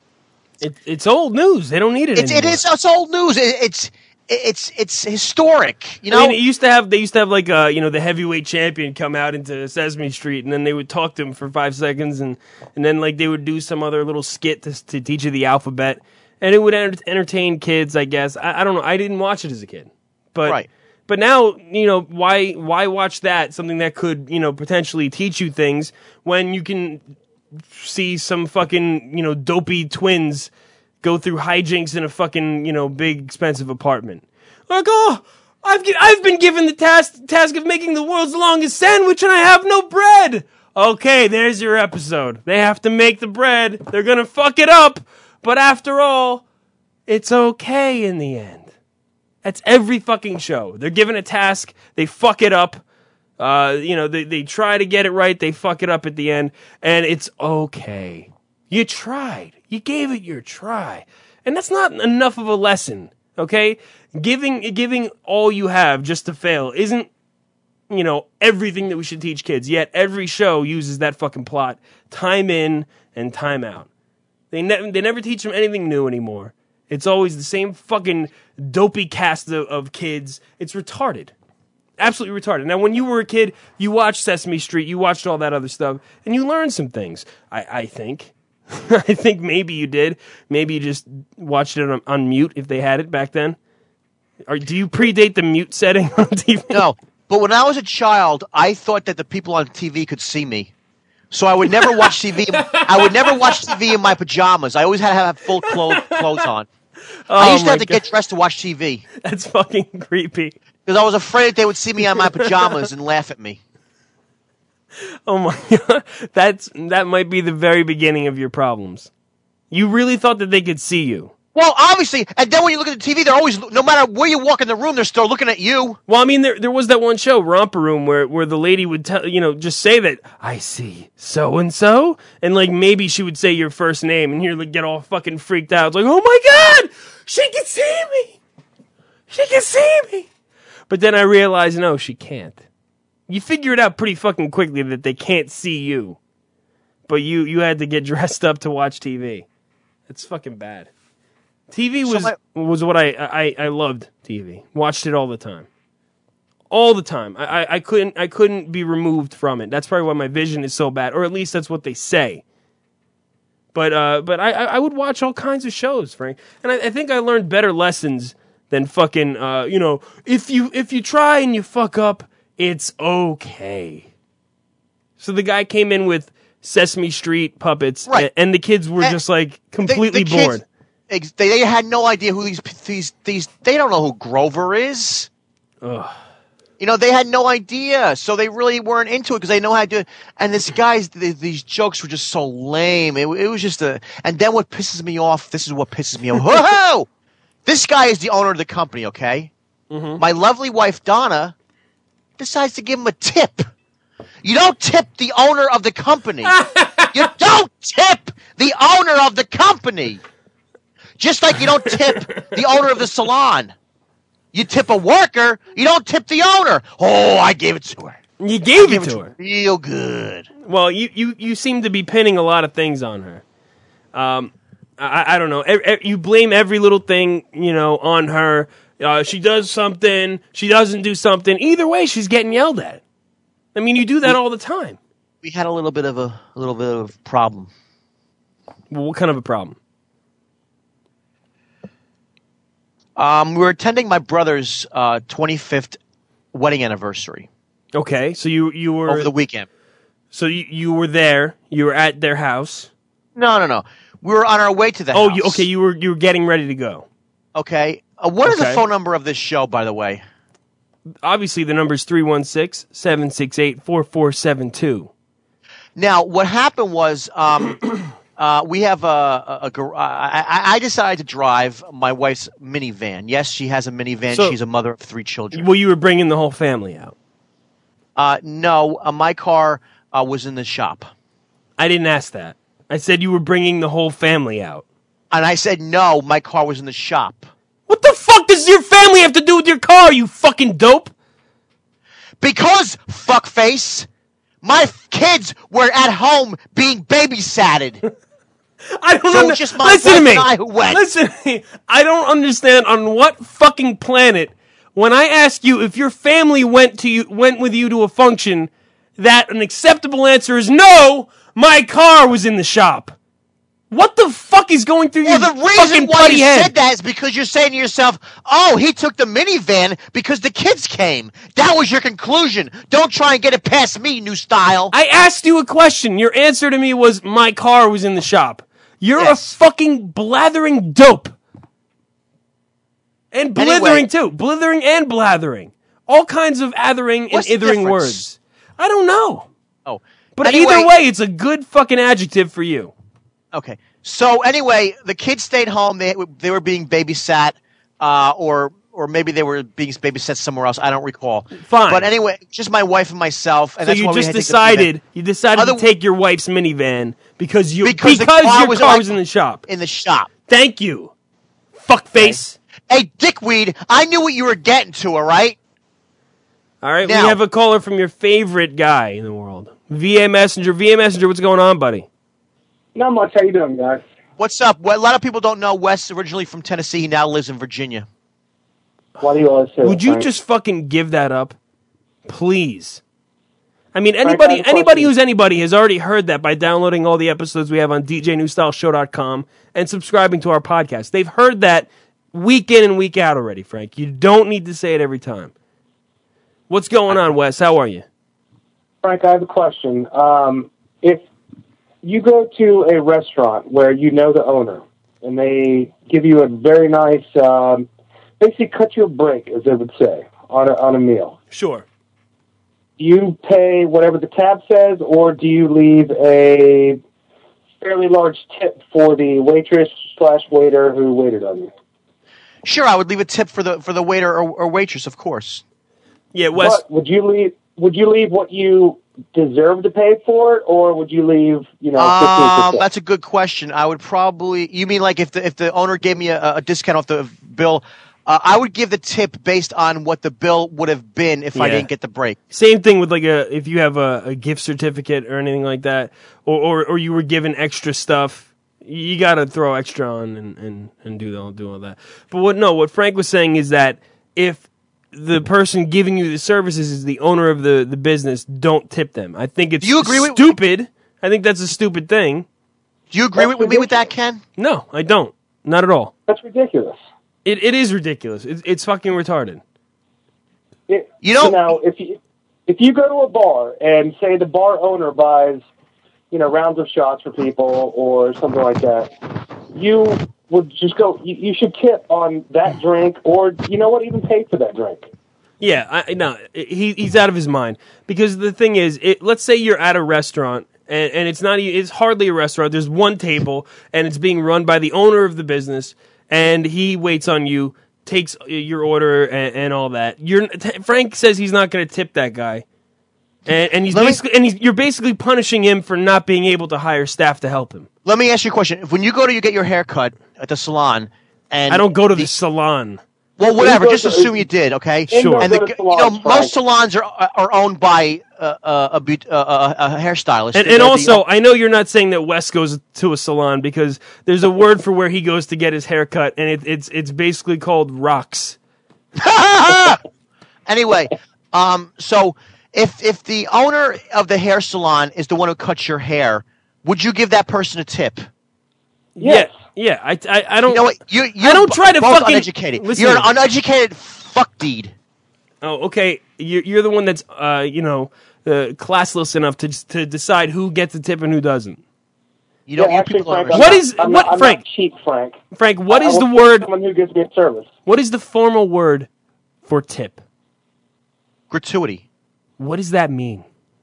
old news. They don't need it anymore. It's old news. It's historic. You know, I mean, they used to have like the heavyweight champion come out into Sesame Street, and then they would talk to him for 5 seconds, and then like they would do some other little skit to teach you the alphabet, and it would entertain kids. I guess I don't know. I didn't watch it as a kid, but. Right. But now, why watch that, something that could, potentially teach you things, when you can see some fucking, dopey twins go through hijinks in a fucking, big expensive apartment. Like, oh, I've been given the task of making the world's longest sandwich and I have no bread. Okay, there's your episode. They have to make the bread. They're gonna fuck it up. But after all, it's okay in the end. That's every fucking show. They're given a task, they fuck it up. They try to get it right, they fuck it up at the end, and it's okay. You tried. You gave it your try. And that's not enough of a lesson, okay? Giving all you have just to fail isn't, everything that we should teach kids. Yet every show uses that fucking plot time in and time out. They never teach them anything new anymore. It's always the same fucking dopey cast of kids. It's retarded. Absolutely retarded. Now, when you were a kid, you watched Sesame Street, you watched all that other stuff, and you learned some things, I think. I think maybe you did. Maybe you just watched it on mute if they had it back then. Or do you predate the mute setting on TV? No, but when I was a child, I thought that the people on TV could see me. So I would never watch TV. I would never watch TV in my pajamas. I always had to have full clothes on. I used to have to get dressed to watch TV. That's fucking creepy. Because I was afraid they would see me in my pajamas and laugh at me. Oh my God. That might be the very beginning of your problems. You really thought that they could see you. Well, obviously, and then when you look at the TV, they're always, no matter where you walk in the room, they're still looking at you. Well, I mean, there was that one show, Romper Room, where the lady would just say that, I see so-and-so, and like maybe she would say your first name, and you'd like, get all fucking freaked out. It's like, oh my God, she can see me! She can see me! But then I realized, no, she can't. You figure it out pretty fucking quickly that they can't see you. But you had to get dressed up to watch TV. It's fucking bad. TV was what I loved. TV, watched it all the time. All the time. I couldn't be removed from it. That's probably why my vision is so bad, or at least that's what they say. But I would watch all kinds of shows, Frank, and I think I learned better lessons than fucking if you try and you fuck up, it's okay. So the guy came in with Sesame Street puppets, Right. and the kids were just like completely the kids- bored. They had no idea who these. They don't know who Grover is. Ugh. They had no idea, so they really weren't into it because they know how to do it. And these jokes were just so lame. It was just And then what pisses me off? This is what pisses me off. Whoa! This guy is the owner of the company. Okay, My lovely wife Donna decides to give him a tip. You don't tip the owner of the company. You don't tip the owner of the company. Just like you don't tip the owner of the salon. You tip a worker, you don't tip the owner. Oh, I gave it to her. You gave it to her. Real good. Well, you seem to be pinning a lot of things on her. I don't know. You blame every little thing, on her. She does something, she doesn't do something. Either way, she's getting yelled at. I mean, you do that all the time. We had a little bit of a problem. Well, what kind of a problem? We were attending my brother's 25th wedding anniversary. Okay, so you were over the weekend. So you were there. You were at their house. No. We were on our way to the house. You were getting ready to go. Okay. What is the phone number of this show, by the way? Obviously, the number is 316-768-4472. Now, what happened was we have I decided to drive my wife's minivan. Yes, she has a minivan. So- She's a mother of 3 children. Well, you were bringing the whole family out. No, my car was in the shop. I didn't ask that. I said you were bringing the whole family out. And I said, no, my car was in the shop. What the fuck does your family have to do with your car, you fucking dope? Because, fuckface, my kids were at home being babysatted. I don't So it's just my Listen to wife me. and I who went. Listen to me. I don't understand on what fucking planet, when I ask you if your family went with you to a function, that an acceptable answer is no, my car was in the shop. What the fuck is going through your Well, the fucking reason why bloody you head? said that is because you're saying to yourself, oh, he took the minivan because the kids came. That was your conclusion. Don't try and get it past me, new style. I asked you a question. Your answer to me was my car was in the shop. You're a fucking blathering dope. And blithering too. Blithering and blathering. All kinds of athering What's and the ithering difference? words. I don't know. Oh. But Anyway- either way, it's a good fucking adjective for you. Okay. So anyway, the kids stayed home. They were being babysat, or maybe they were being babysat somewhere else. I don't recall. Fine. But anyway, just my wife and myself. And So that's you why we just had to take the minivan. decided to take your wife's minivan because Because your the car car was in the shop. In the shop. Thank you, fuckface. Hey, dickweed! I knew what you were getting to. All right. All right, Now- we have a caller from your favorite guy in the world, VA Messenger. VA Messenger, what's going on, buddy? Not much. How you doing, guys? What's up? Well, a lot of people don't know Wes originally from Tennessee. He now lives in Virginia. Why do you always say Would that, you Frank? just fucking give that up, please? I mean, Frank, I anybody have a question. who's anybody has already heard that by downloading all the episodes we have on DJNewStyleShow.com and subscribing to our podcast. They've heard that week in and week out already, Frank. You don't need to say it every time. What's going on, Wes? How are you? Frank, I have a question. If you go to a restaurant where you know the owner and they give you a very nice, basically cut you a break, as they would say, on a meal. Sure. Do you pay whatever the tab says, or do you leave a fairly large tip for the waitress/waiter who waited on you? Sure, I would leave a tip for the waiter or waitress, of course. Yeah, Wes. But would you leave what you deserve to pay for it, or would you leave 15%? That's a good question. I would probably. You mean like if the owner gave me a discount off the bill, I would give the tip based on what the bill would have been if I Yeah. didn't get the break. Same thing with if you have a gift certificate or anything like that, or you were given extra stuff. You got to throw extra on and do all that. But what Frank was saying is that if the person giving you the services is the owner of the business, don't tip them. I think it's stupid. I think that's a stupid thing. Do you agree with me with that, Ken? No, I don't. Not at all. That's ridiculous. It is ridiculous. It's fucking retarded. Now, if you go to a bar and say the bar owner buys, rounds of shots for people or something like that, you would just go. You should tip on that drink, or even pay for that drink. Yeah, he's out of his mind, because the thing is, let's say you're at a restaurant and it's hardly a restaurant. There's one table and it's being run by the owner of the business, and he waits on you, takes your order and all that. Frank says he's not going to tip that guy, and you're basically punishing him for not being able to hire staff to help him. Let me ask you a question. When you go to get your hair cut at the salon, and I don't go to the salon. Well, whatever. Just assume you did, okay? Sure. And most salons are owned by a hairstylist. And also, I know you're not saying that Wes goes to a salon, because there's a word for where he goes to get his hair cut, and it's basically called rocks. Anyway, so if the owner of the hair salon is the one who cuts your hair, would you give that person a tip? Yes. Yeah, I don't. You know what? I don't try to both fucking. Uneducated. Listen, you're an uneducated fuck deed. Oh, okay. You're the one that's classless enough to decide who gets a tip and who doesn't. You don't. Actually, Frank, I'm not Frank? cheap, Frank. Frank, what is I the want word? Someone who gives me a service. What is the formal word for tip? Gratuity. What does that mean?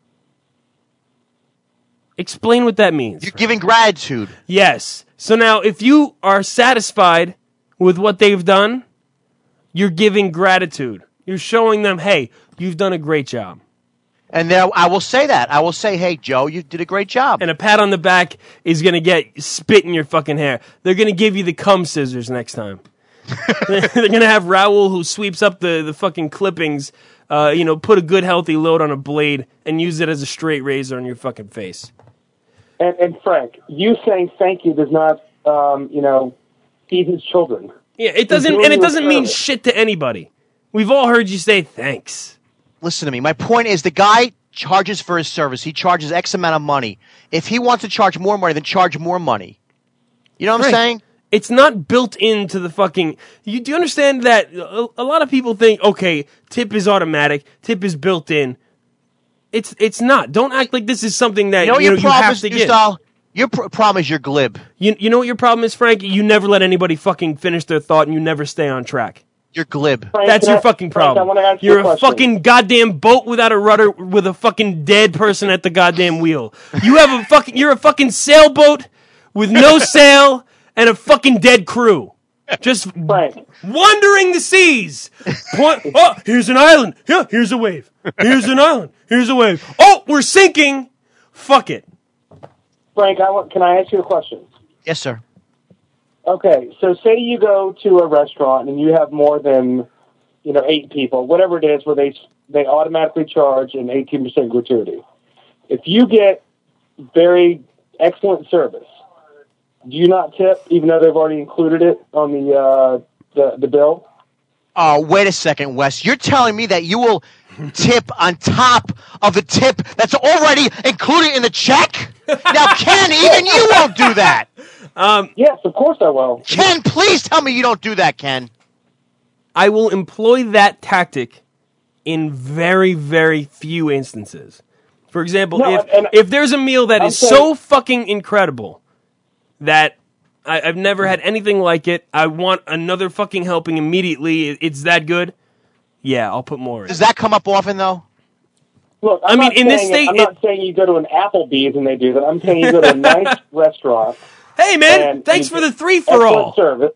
Explain what that means. You're giving gratitude. Yes. So now, if you are satisfied with what they've done, you're giving gratitude. You're showing them, hey, you've done a great job. And then I will say that. I will say, hey, Joe, you did a great job. And a pat on the back is going to get spit in your fucking hair. They're going to give you the cum scissors next time. They're going to have Raul, who sweeps up the fucking clippings, put a good healthy load on a blade and use it as a straight razor on your fucking face. And Frank, you saying thank you does not, feed his children. Yeah, it doesn't, and it doesn't mean shit to anybody. We've all heard you say thanks. Listen to me. My point is, the guy charges for his service. He charges X amount of money. If he wants to charge more money, then charge more money. You know what I'm saying? It's not built into the fucking... Do you understand that a lot of people think, okay, tip is automatic, tip is built in. It's not. Don't act like this is something that you have to get. Your problem is you're glib. You know what your problem is, Frank? You never let anybody fucking finish their thought, and you never stay on track. You're glib. Frank, that's your fucking problem. You're a fucking goddamn boat without a rudder with a fucking dead person at the goddamn wheel. You're a fucking sailboat with no sail and a fucking dead crew. Just wandering the seas. Oh, here's an island. Yeah, here's a wave. Here's an island. Here's a wave. Oh, we're sinking. Fuck it. Frank, can I ask you a question? Yes, sir. Okay, so say you go to a restaurant and you have more than 8 people, whatever it is, where they automatically charge an 18% gratuity. If you get very excellent service, do you not tip, even though they've already included it on the bill? Oh, wait a second, Wes. You're telling me that you will tip on top of the tip that's already included in the check? Now, Ken, even you won't do that. Yes, of course I will. Ken, please tell me you don't do that, Ken. I will employ that tactic in very, very few instances. For example, if there's a meal that is so fucking incredible that I've never had anything like it, I want another fucking helping immediately, it's that good, yeah, I'll put more in. Does that come up often, though? Look, I'm not saying you go to an Applebee's and they do that. I'm saying you go to a nice restaurant. Hey, man, thanks for the 3-for-all. Service.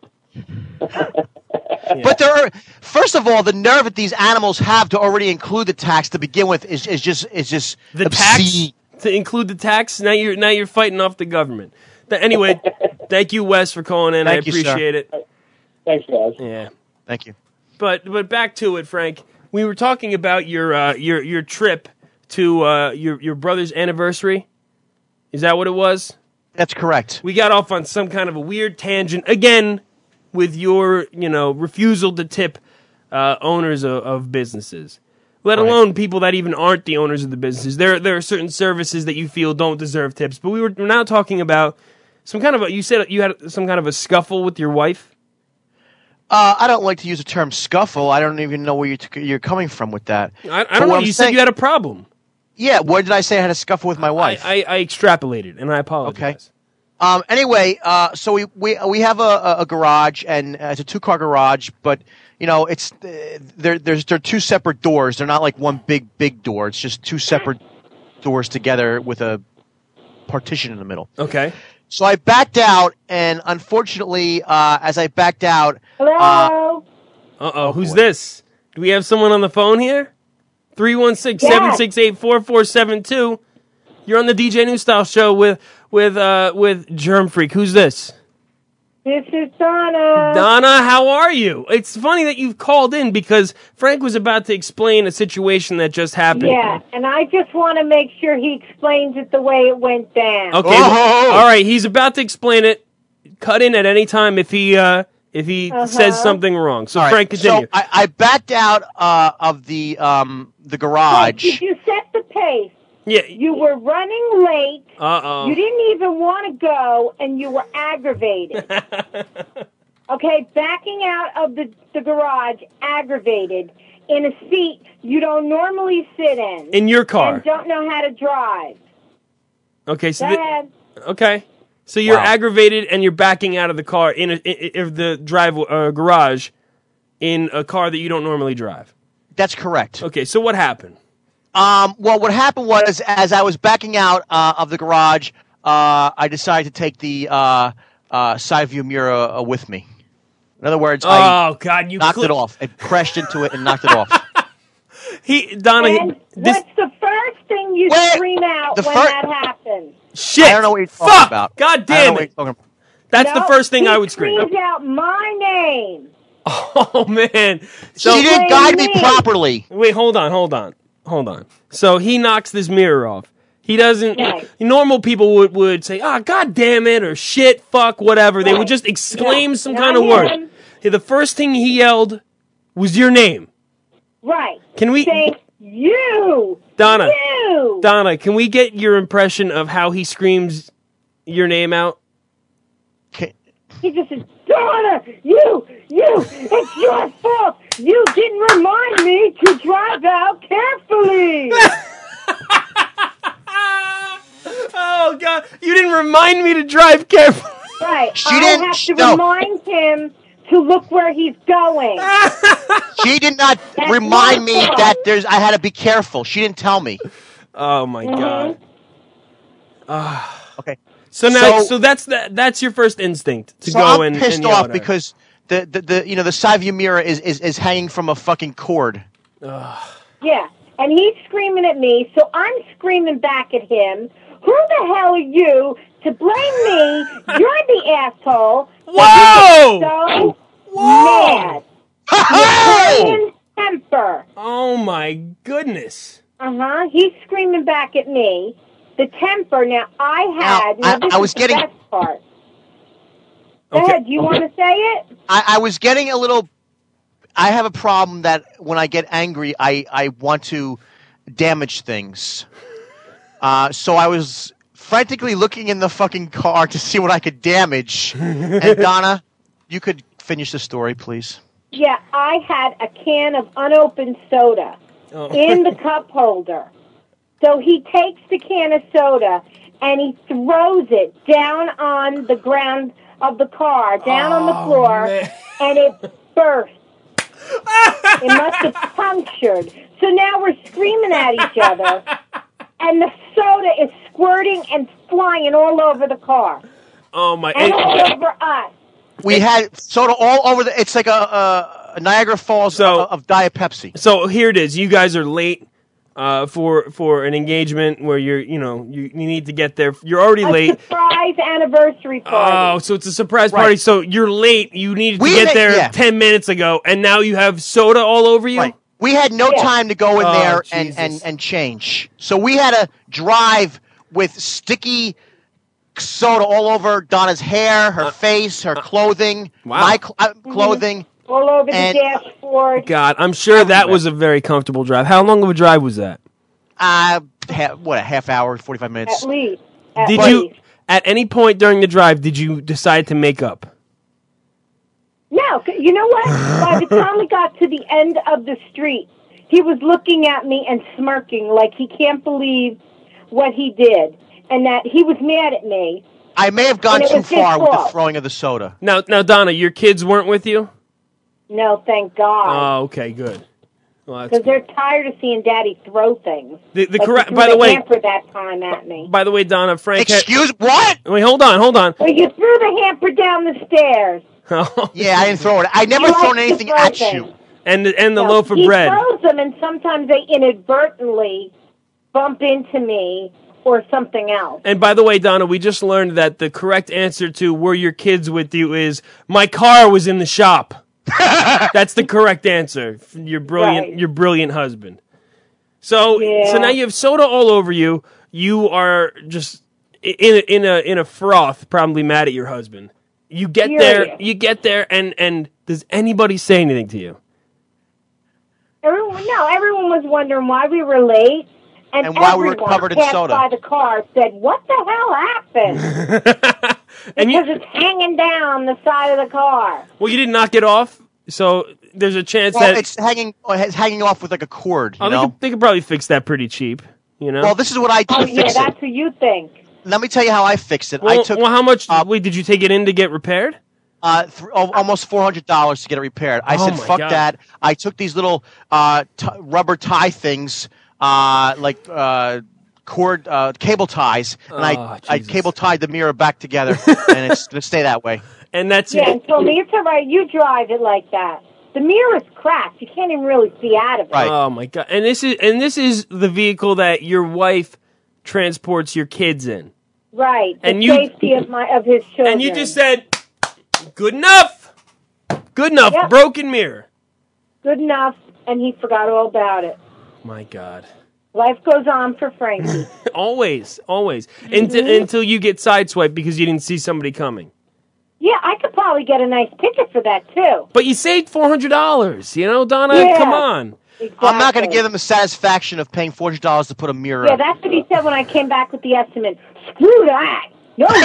But first of all, the nerve that these animals have to already include the tax to begin with is just the obscene. Tax to include the tax. Now you're fighting off the government. Anyway, thank you, Wes, for calling in. I appreciate it. Thanks, guys. Yeah, thank you. But back to it, Frank. We were talking about your trip to your brother's anniversary. Is that what it was? That's correct. We got off on some kind of a weird tangent again with your, refusal to tip owners of businesses, let alone people that even aren't the owners of the businesses. There are certain services that you feel don't deserve tips, but we're now talking about some kind of you said you had some kind of a scuffle with your wife. I don't like to use the term scuffle. I don't even know where you're coming from with that. I don't know. You said you had a problem. Yeah, what did I say? I had a scuffle with my wife. I extrapolated, and I apologize. Okay. Anyway, so we have a garage, and it's a 2-car garage, but it's they're two separate doors. They're not like one big door. It's just two separate doors together with a partition in the middle. Okay. So I backed out, and unfortunately, as I backed out, hello. Who's this? Do we have someone on the phone here? 316-768-4472. You're on the DJ New Style Show with Germ Freak. Who's this? This is Donna. Donna, how are you? It's funny that you've called in because Frank was about to explain a situation that just happened. Yeah, and I just want to make sure he explains it the way it went down. Okay, all right. He's about to explain it. Cut in at any time if he says something wrong. So right, Frank, continue. So I backed out of the garage. Did you set the pace? Yeah. You were running late. Uh-oh. You didn't even want to go, and you were aggravated. Okay, backing out of the garage, aggravated, in a seat you don't normally sit in. In your car. And don't know how to drive. Okay, so Go ahead. Okay. So you're aggravated and you're backing out of the car in the garage in a car that you don't normally drive. That's correct. Okay, so what happened? Well, what happened was, as I was backing out of the garage, I decided to take the side view mirror with me. In other words, I knocked it off. I crashed into it and knocked it off. Donna, what's the first thing you scream out when that happens? Shit! I don't know what you're talking about. God damn it! That's the first thing I would scream. He screams out my name. Oh man! So you didn't guide me properly. Wait, hold on. So he knocks this mirror off. He doesn't. Right. Normal people would say, God damn it," or "shit, fuck, whatever." They would just exclaim some kind of word. The first thing he yelled was your name. Right. Can we? Say, you. Donna. You. Donna, can we get your impression of how he screams your name out? He just says, Donna, you, it's your fault. You didn't remind me to drive out carefully. Oh, God. You didn't remind me to drive carefully. Right. I have to remind him to look where he's going. She did not remind me that I had to be careful. She didn't tell me. Oh, my God. Okay. So that's your first instinct to go and I'm pissed yell off at her. because the side view mirror is hanging from a fucking cord. Yeah, and he's screaming at me, so I'm screaming back at him. Who the hell are you to blame me? You're the asshole. Whoa! So mad. You're temper. Oh my goodness. He's screaming back at me. The temper. Now this I was is the getting best part. Go ahead. Do you want to say it? I was getting a little. I have a problem that when I get angry, I want to damage things. So I was frantically looking in the fucking car to see what I could damage. And Donna, you could finish the story, please. Yeah, I had a can of unopened soda in the cup holder. So he takes the can of soda and he throws it down on the ground of the car, down on the floor, and it burst. It must have punctured. So now we're screaming at each other, and the soda is squirting and flying all over the car. Oh, my... And all over us. We had soda all over it's like a Niagara Falls of Diet Pepsi. So here it is. You guys are late for an engagement where you need to get there. You're already late. Surprise anniversary party. Oh, so it's a surprise party. So you're late. You needed to get there 10 minutes ago, and now you have soda all over you? Right. We had no time to go in there and change. So we had to drive with sticky soda all over Donna's hair, her face, her clothing, my clothing. All over the And- dashboard. God, I'm sure that was a very comfortable drive. How long of a drive was that? A half hour, 45 minutes. At least. Did you, at any point during the drive, did you decide to make up? No, you know what? By the time we got to the end of the street, he was looking at me and smirking like he can't believe what he did, and that he was mad at me. I may have gone And it too was his far with the fault. throwing of the soda. Now, Donna, your kids weren't with you? No, thank God. Oh, okay, good. Well, that's Because they're tired of seeing Daddy throw things. The Like correct. he By threw the way, hamper that time at me. by the way, Donna, Frank. what? Wait, hold on. Well, you threw the hamper down the stairs. Yeah, I didn't throw it. I never He thrown likes to anything throw at things. you. And the No, loaf of he bread. throws them, and sometimes they inadvertently bump into me or something else. And by the way, Donna, we just learned that the correct answer to "were your kids with you" is "my car was in the shop." That's the correct answer. Your brilliant husband. So now you have soda all over you. You are just in a froth, probably mad at your husband. You get there, and does anybody say anything to you? Everyone was wondering why we were late. And why we were everyone covered in passed soda. by the car said, "What the hell happened?" Because it's hanging down the side of the car. Well, you didn't knock it off, so there's a chance Well, that it's hanging off with like a cord. You know. They could probably fix that pretty cheap. You know. Well, this is what I did Oh, to yeah, fix that's it. what you think. Let me tell you how I fixed it. Well, I took. how much? Wait, did you take it in to get repaired? Almost $400 to get it repaired. I Oh said, my "Fuck God. that!" I took these little rubber tie things, cord cable ties, and I cable tied the mirror back together, and it's gonna stay that way. And that's and told me, "It's all right. You drive it like that. The mirror is cracked. You can't even really see out of it." Oh my God! And this is the vehicle that your wife transports your kids in. Right. The And you- safety of his children. And you just said, "Good enough, good enough." Yep. Broken mirror. Good enough, and he forgot all about it. My God. Life goes on for Frankie. Always. Mm-hmm. Until you get sideswiped because you didn't see somebody coming. Yeah, I could probably get a nice ticket for that, too. But you saved $400. You know, Donna. Yeah. Come on. I'm not going to give them the satisfaction of paying $400 to put a mirror Yeah, up. that's what he said when I came back with the estimate. Screw that. No way.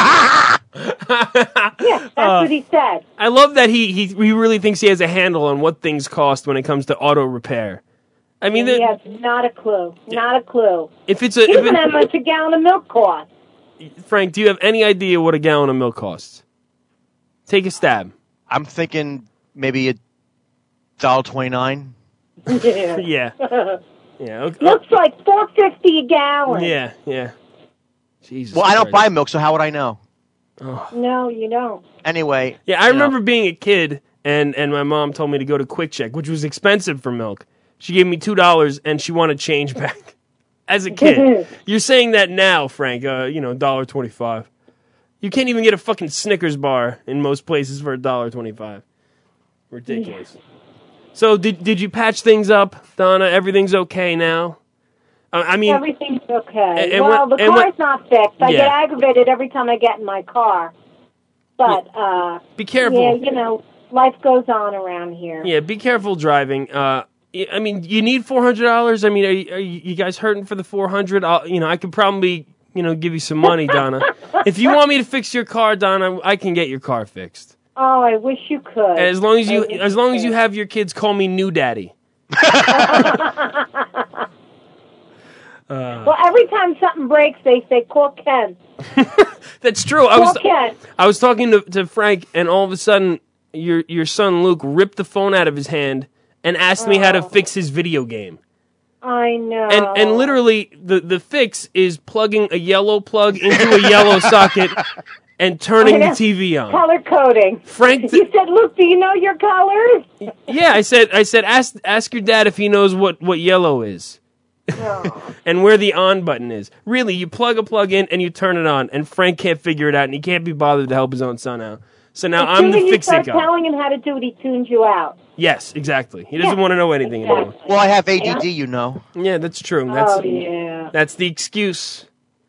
Yeah, that's what he said. I love that he really thinks he has a handle on what things cost when it comes to auto repair. I mean, He has not a clue. Not a clue. if it's He doesn't know how much a gallon of milk costs. Frank, do you have any idea what a gallon of milk costs? Take a stab. I'm thinking maybe $1.29. Yeah. Yeah. Okay. Looks like $4.50 a gallon. Yeah. Jesus. Well, I don't Christ. buy milk, so how would I know? No, you don't. Anyway. Yeah, I remember being a kid, and my mom told me to go to Quick Check, which was expensive for milk. She gave me $2, and she wanted change back. As a kid, you're saying that now, Frank. $1.25. You can't even get a fucking Snickers bar in most places for $1.25. Ridiculous. So did you patch things up, Donna? Everything's okay now. I mean, everything's okay. and Well, when- the and car's when- not fixed. I Yeah. get aggravated every time I get in my car. But be careful. Yeah, life goes on around here. Yeah, be careful driving. I mean, you need $400. I mean, are you guys hurting for the $400? I could probably, give you some money, Donna. If you want me to fix your car, Donna, I can get your car fixed. Oh, I wish you could. As long as you have your kids call me New Daddy. Well, every time something breaks, they say, "Call Ken." That's true. Ken. I was talking to Frank, and all of a sudden, your son Luke ripped the phone out of his hand and asked me how to fix his video game. I know. And literally, the fix is plugging a yellow plug into a yellow socket and turning the TV on. Color coding. Frank, you said, "Luke, do you know your colors?" Yeah, I said, ask your dad if he knows what yellow is. And where the on button is. Really, you plug a plug in and you turn it on, and Frank can't figure it out, and he can't be bothered to help his own son out. So now As I'm soon the as you fix-it start guy. telling him how to do it, he tunes you out. Yes, exactly. He doesn't want to know anything anymore. Well, I have ADD, you know. Yeah, that's true. Oh, yeah. That's the excuse.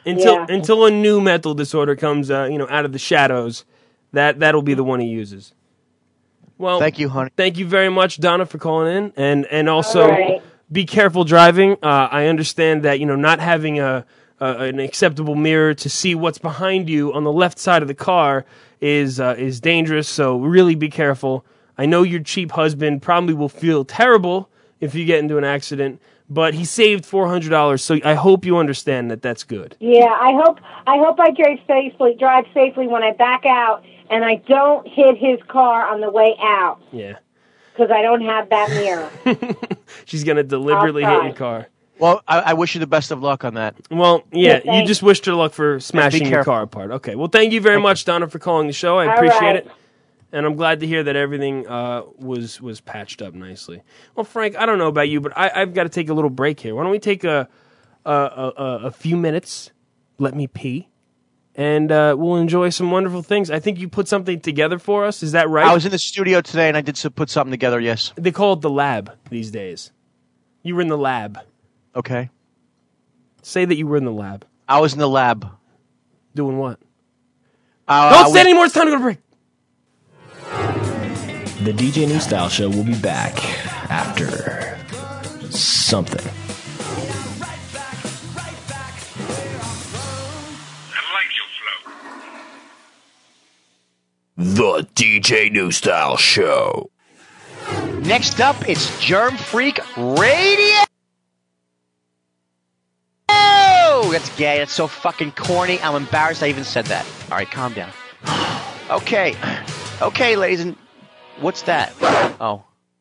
until a new mental disorder comes, out of the shadows. That'll be the one he uses. Well, thank you, honey. Thank you very much, Donna, for calling in, and also be careful driving. I understand that not having an acceptable mirror to see what's behind you on the left side of the car is dangerous. So really be careful. I know your cheap husband probably will feel terrible if you get into an accident, but he saved $400. So I hope you understand that that's good. Yeah, I hope I drive safely when I back out, and I don't hit his car on the way out. Yeah. Because I don't have that mirror. She's going to deliberately hit your car. Well, I wish you the best of luck on that. Well, yeah, you just wished her luck for smashing your car apart. Okay, well, thank you very much, Donna, for calling the show. I appreciate it. And I'm glad to hear that everything was patched up nicely. Well, Frank, I don't know about you, but I've got to take a little break here. Why don't we take a few minutes, let me pee, and we'll enjoy some wonderful things. I think you put something together for us. Is that right? I was in the studio today, and I did put something together, yes. They call it the lab these days. You were in the lab. Okay. Say that you were in the lab. I was in the lab. Doing what? Don't say anymore. It's time to go to break. The DJ New Style Show will be back after something. The DJ New Style Show. Next up, it's Germ Freak Radio. Oh, that's gay. That's so fucking corny. I'm embarrassed I even said that. All right, calm down. Okay, ladies and... What's that? Oh.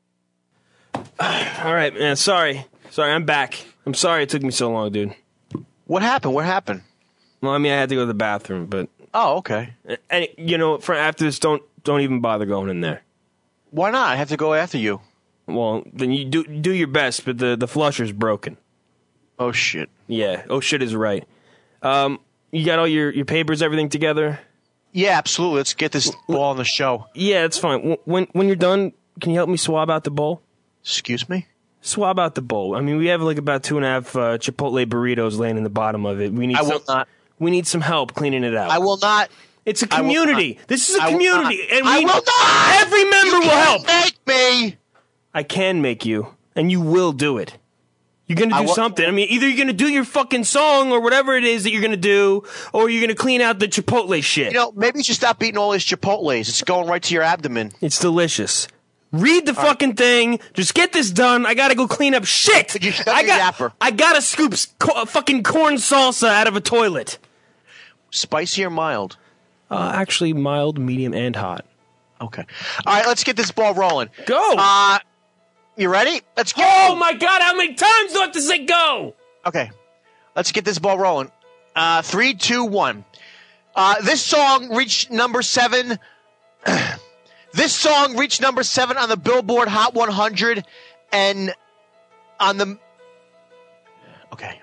All right, man. Sorry, I'm back. I'm sorry it took me so long, dude. What happened? Well, I had to go to the bathroom, but... Oh, okay. And, after this, don't even bother going in there. Why not? I have to go after you. Well, then you do your best, but the flusher's broken. Oh, shit. Yeah, oh, shit is right. You got all your papers, everything together? Yeah, absolutely. Let's get this ball on the show. Yeah, it's fine. When you're done, can you help me swab out the bowl? Excuse me? Swab out the bowl. We have about 2.5 Chipotle burritos laying in the bottom of it. I will not. We need some help cleaning it out. I will not. It's a community. This is a community. And I will not. Every member will help. Make me. I can make you, and you will do it. You're going to do something. Either you're going to do your fucking song or whatever it is that you're going to do, or you're going to clean out the Chipotle shit. Maybe you should stop eating all these Chipotles. It's going right to your abdomen. It's delicious. Read the fucking thing. Just get this done. I got to go clean up shit. I got to scoop fucking corn salsa out of a toilet. Spicy or mild? Actually, mild, medium, and hot. Okay. All right, let's get this ball rolling. Go. You ready? Let's go. Oh, my God. How many times do I have to say go? Okay. Let's get this ball rolling. 3, 2, 1. This song reached number 7. This song reached number 7 on the Billboard Hot 100 and on the... Okay.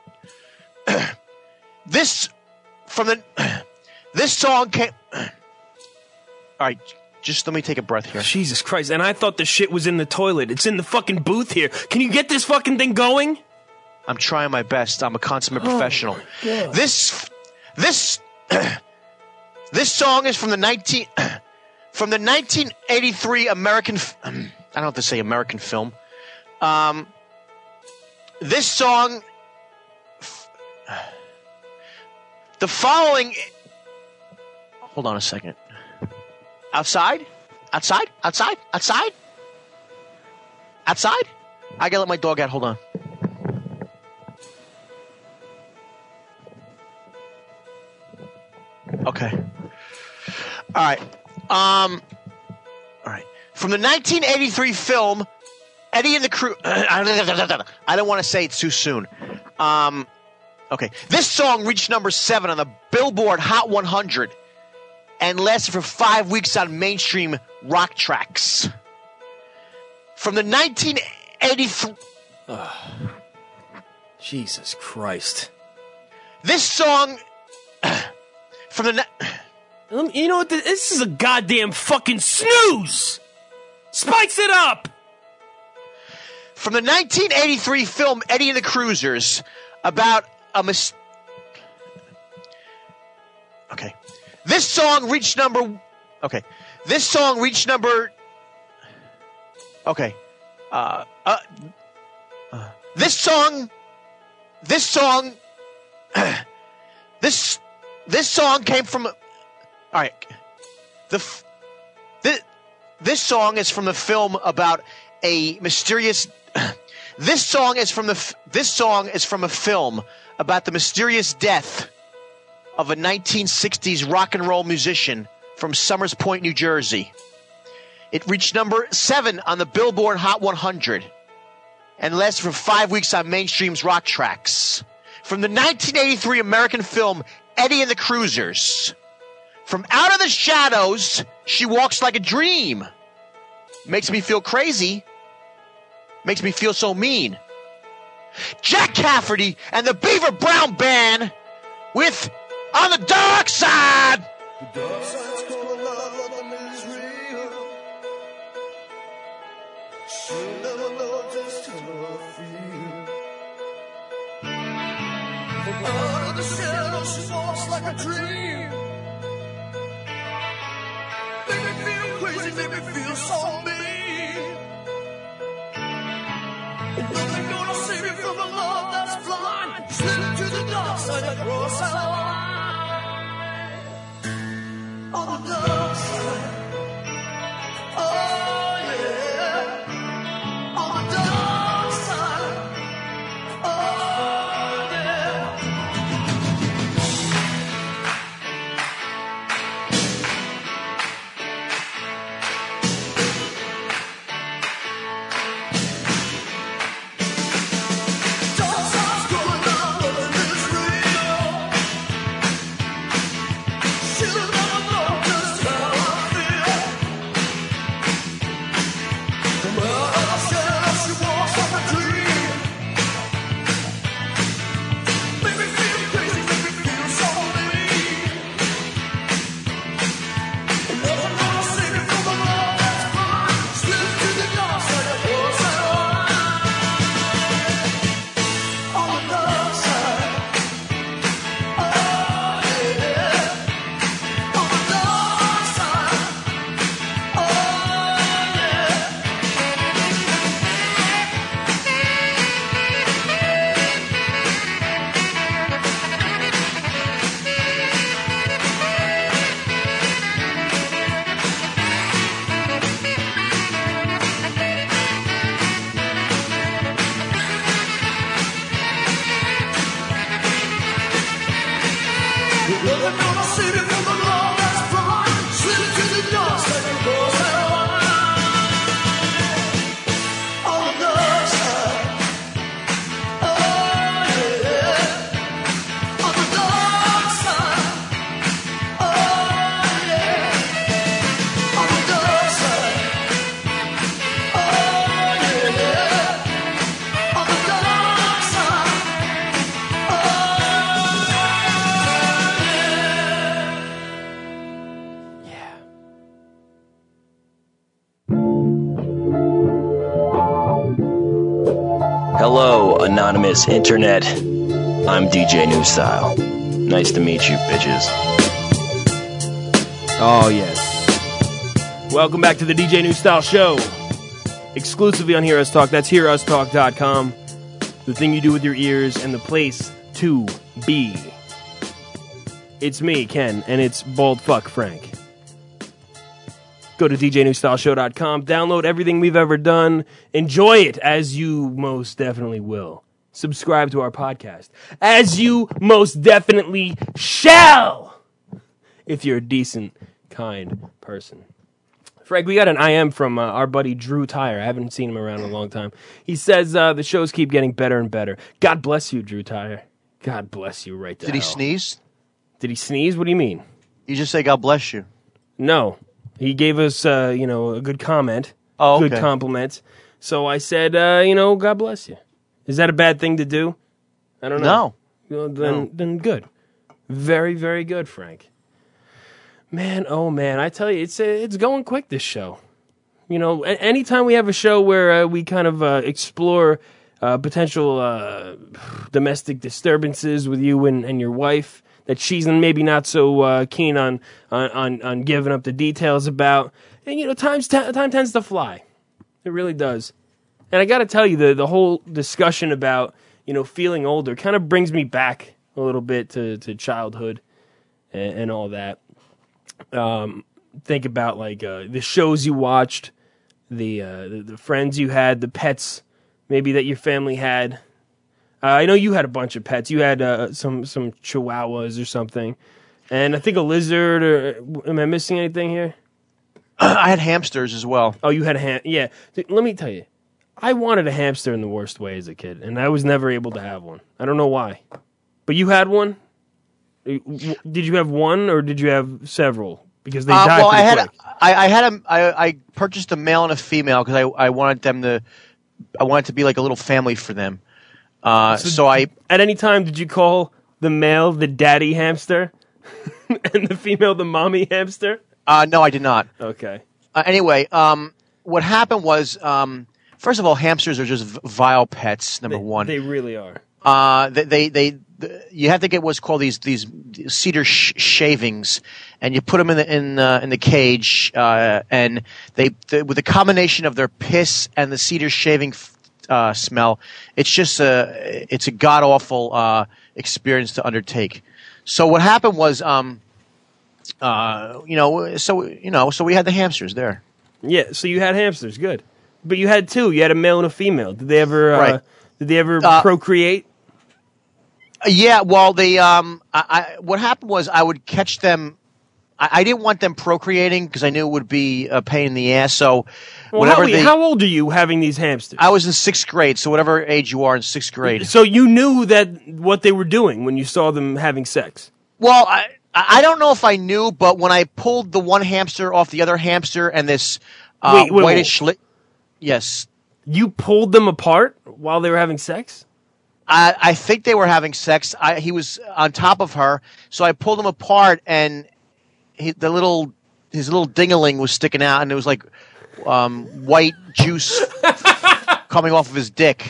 This song came... All right. Just let me take a breath here. Jesus Christ. And I thought the shit was in the toilet. It's in the fucking booth here. Can you get this fucking thing going? I'm trying my best. I'm a consummate professional. This song is from the 1983 American... I don't have to say American film. This song... The following... Hold on a second. Outside? I gotta let my dog out. Hold on. Okay. All right. All right. From the 1983 film Eddie and the Crew. I don't want to say it too soon. Okay. This song reached number 7 on the Billboard Hot 100 and lasted for 5 weeks on mainstream rock tracks. From the 1983... Jesus Christ. This song... From the... You know what? This is a goddamn fucking snooze! Spice it up! From the 1983 film Eddie and the Cruisers, about a Okay. This song reached number... Okay. This song reached number... Okay. This song came from... Alright. This song is from the film about a mysterious... This song is from a film about the mysterious death of a 1960s rock and roll musician from Summers Point, New Jersey. It reached number 7 on the Billboard Hot 100 and lasted for 5 weeks on mainstream's rock tracks. From the 1983 American film Eddie and the Cruisers. From Out of the Shadows, She Walks Like a Dream. Makes me feel crazy. Makes me feel so mean. Jack Cafferty and the Beaver Brown Band with On the Dark Side. The dark side's gonna love them is real. She'll never know just how I feel. From out of the shadows, she walks like a dream. Make me feel crazy, make me feel so mean. And nothing gonna save me from a love that's blind. Slip to the dark side and cross our line. On the dark side, oh yeah. On the dark side, oh yeah. Dark side's going on, nothing is real. She'll never know just how I feel. From out of the shadows, she walks like a dream. Make me feel crazy, make me feel so mean. And nothing gonna save me from a love that's blind. Slip to the dark side and cross that line. On the dark side, oh yeah. On the dark side, oh yeah. You're never gonna save me from the love that's blind. Slip to the dark side and cross that line. On the dark side, oh yeah. On the dark side, oh yeah. On the dark side, oh yeah. On the dark side, oh Hello, anonymous internet. I'm DJ New Style. Nice to meet you, bitches. Oh, yes. Welcome back to the DJ New Style Show. Exclusively on Hear Us Talk. That's hearustalk.com. The thing you do with your ears and the place to be. It's me, Ken, and it's Bald Fuck Frank. Go to djnewstyleshow.com, download everything we've ever done, enjoy it, as you most definitely will. Subscribe to our podcast, as you most definitely shall, if you're a decent, kind person. Frank, we got an IM from our buddy Drew Tyre. I haven't seen him around in a long time. He says the shows keep getting better and better. God bless you, Drew Tyre. God bless you right there. Did he sneeze? Did he sneeze? What do you mean? You just say God bless you. No. He gave us, a good comment. Oh, okay. Good compliment. So I said, God bless you. Is that a bad thing to do? I don't know. No. Well, then good. Very, very good, Frank. Man, oh man, I tell you, it's going quick, this show. You know, anytime we have a show where we kind of explore potential domestic disturbances with you and your wife, that she's maybe not so keen on giving up the details about. And time tends to fly. It really does. And I got to tell you, the whole discussion about feeling older kind of brings me back a little bit to childhood and all that. Think about like the shows you watched, the friends you had, the pets maybe that your family had. I know you had a bunch of pets. You had some chihuahuas or something, and I think a lizard. Or am I missing anything here? I had hamsters as well. Oh, you had a yeah. Let me tell you, I wanted a hamster in the worst way as a kid, and I was never able to have one. I don't know why, but you had one. Did you have one or did you have several? Because they died pretty quick. I purchased a male and a female because I wanted them to. I wanted it to be like a little family for them. So I at any time did you call the male the daddy hamster and the female the mommy hamster? No, I did not. Okay. Anyway, what happened was, first of all, hamsters are just vile pets. Number one, they really are. You have to get what's called these cedar shavings, and you put them in the cage, and they with the combination of their piss and the cedar shaving smell, it's just a god awful experience to undertake. So what happened was, so we had the hamsters there. Yeah, so you had hamsters, good, but you had two. You had a male and a female. Did they ever? Right. Did they ever procreate? Yeah, well, what happened was I would catch them. I didn't want them procreating because I knew it would be a pain in the ass. So, how old are you having these hamsters? I was in 6th grade, so whatever age you are in 6th grade. So you knew what they were doing when you saw them having sex? Well, I don't know if I knew, but when I pulled the one hamster off the other hamster and this whitish... Yes. You pulled them apart while they were having sex? I think they were having sex. He was on top of her, so I pulled him apart, and his little ding-a-ling was sticking out, and it was like white juice coming off of his dick.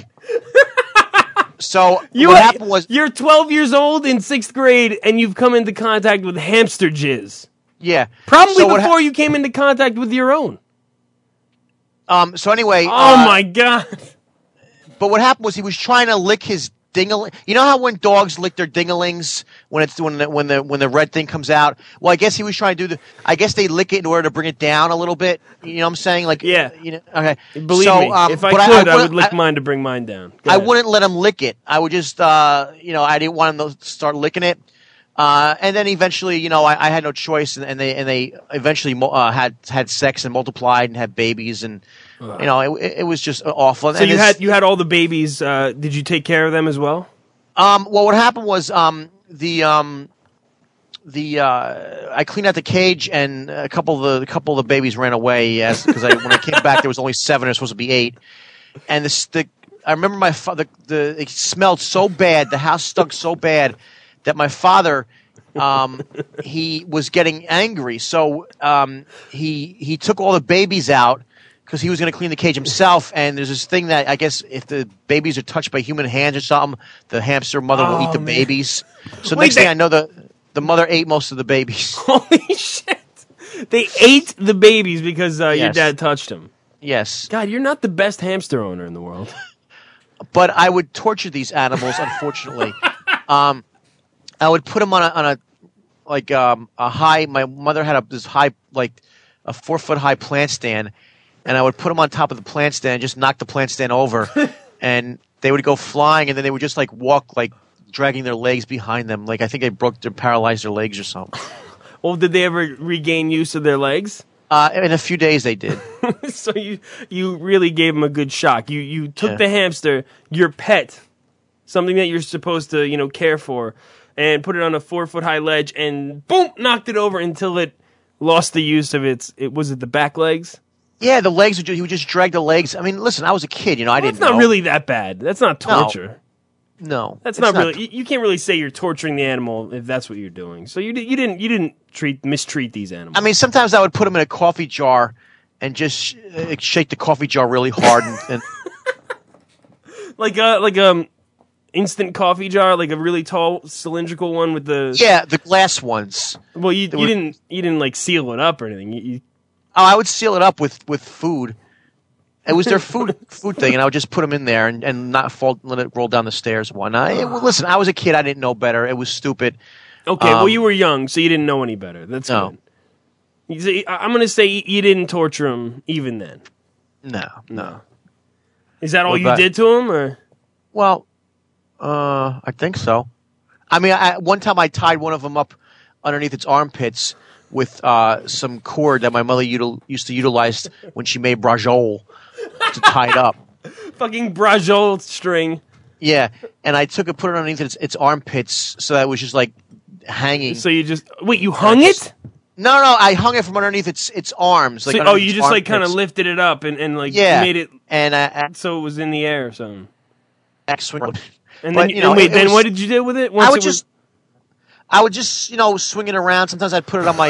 So what happened was, you're 12 years old in 6th grade, and you've come into contact with hamster jizz. Yeah, probably before you came into contact with your own. So anyway, oh my god. But what happened was he was trying to lick his ding-a-ling. You know how when dogs lick their ding-a-lings when the red thing comes out? Well, I guess he was trying to do I guess they lick it in order to bring it down a little bit. You know what I'm saying? Like, yeah. Okay. Believe me, if I would lick mine to bring mine down. I wouldn't let him lick it. I would just, I didn't want him to start licking it. And then eventually, I had no choice, and they eventually had sex and multiplied and had babies, and it was just awful. So you had all the babies. Did you take care of them as well? Well, what happened was I cleaned out the cage, and a couple of the babies ran away because when I came back there was only 7. There was supposed to be 8, and I remember my father. It smelled so bad. The house stunk so bad that my father, he was getting angry. So he took all the babies out because he was going to clean the cage himself. And there's this thing that I guess if the babies are touched by human hands or something, the hamster mother will eat the babies. So next thing I know, the mother ate most of the babies. Holy shit! They ate the babies because your dad touched them. Yes. God, you're not the best hamster owner in the world. But I would torture these animals, unfortunately. I would put them on a high. My mother had this high, like a 4-foot high plant stand, and I would put them on top of the plant stand, just knock the plant stand over, and they would go flying, and then they would just like walk, like dragging their legs behind them, like I think they paralyzed their legs or something. Well, did they ever regain use of their legs? In a few days, they did. So you really gave them a good shock. You took the hamster, your pet, something that you're supposed to care for, and put it on a 4-foot high ledge, and boom, knocked it over until it lost the use of was it the back legs? Yeah, the legs. He would just drag the legs. I mean, listen, I was a kid, I didn't know. That's not really that bad. That's not torture. No. That's not really. You can't really say you're torturing the animal if that's what you're doing. So you didn't mistreat these animals. I mean, sometimes I would put them in a coffee jar and just shake the coffee jar really hard and like instant coffee jar, like a really tall cylindrical one with the the glass ones. Well, you didn't like seal it up or anything. I would seal it up with food. It was their food thing, and I would just put them in there and not let it roll down the stairs. Listen, I was a kid. I didn't know better. It was stupid. Okay, well, you were young, so you didn't know any better. That's good. I'm going to say you didn't torture him even then. No. Is that all you did to him, or? Well, I think so. I mean, one time I tied one of them up underneath its armpits with some cord that my mother used to utilize when she made brajol to tie it up. Fucking brajol string. Yeah, and I put it underneath its armpits so that it was just like hanging. So you just wait? You hung it? No, I hung it from underneath its arms. Like you just like kind of lifted it up and like made it, and so it was in the air or something. And but, then what did you do with it? I would just swing it around. Sometimes I'd put it on my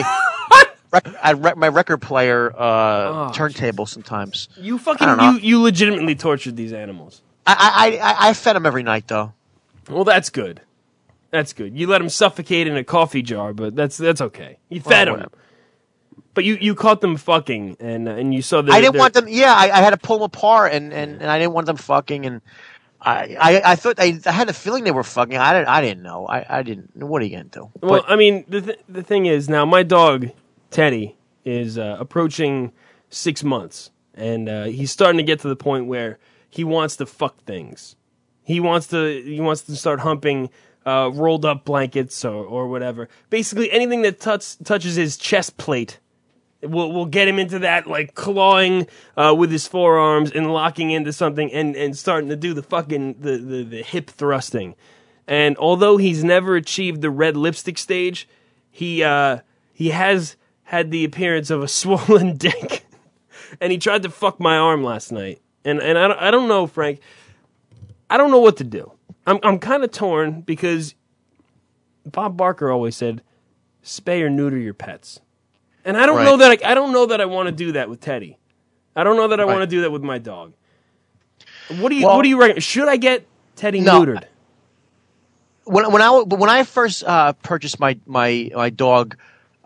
my record player turntable. Sometimes you you legitimately tortured these animals. I fed them every night though. Well, that's good. That's good. You let them suffocate in a coffee jar, but that's okay. You fed them. But you caught them fucking, and you saw that. I didn't want them. Yeah, I had to pull them apart, and I didn't want them fucking, and I thought I had a feeling they were fucking. I didn't know. I didn't. What are you gonna do? Well, I mean, the thing is now my dog Teddy is approaching 6 months, and he's starting to get to the point where he wants to fuck things. He wants to start humping rolled up blankets or whatever. Basically, anything that touches his chest plate will get him into that, like clawing with his forearms and locking into something and starting to do the fucking the hip thrusting. And although he's never achieved the red lipstick stage, he has had the appearance of a swollen dick. And he tried to fuck my arm last night. And I don't know, Frank. I don't know what to do. I'm kind of torn because Bob Barker always said, "Spay or neuter your pets," and I don't know that I don't know that I want to do that with Teddy. I don't know that I want to do that with my dog. What do you recommend? Should I get Teddy neutered? When I first purchased my dog,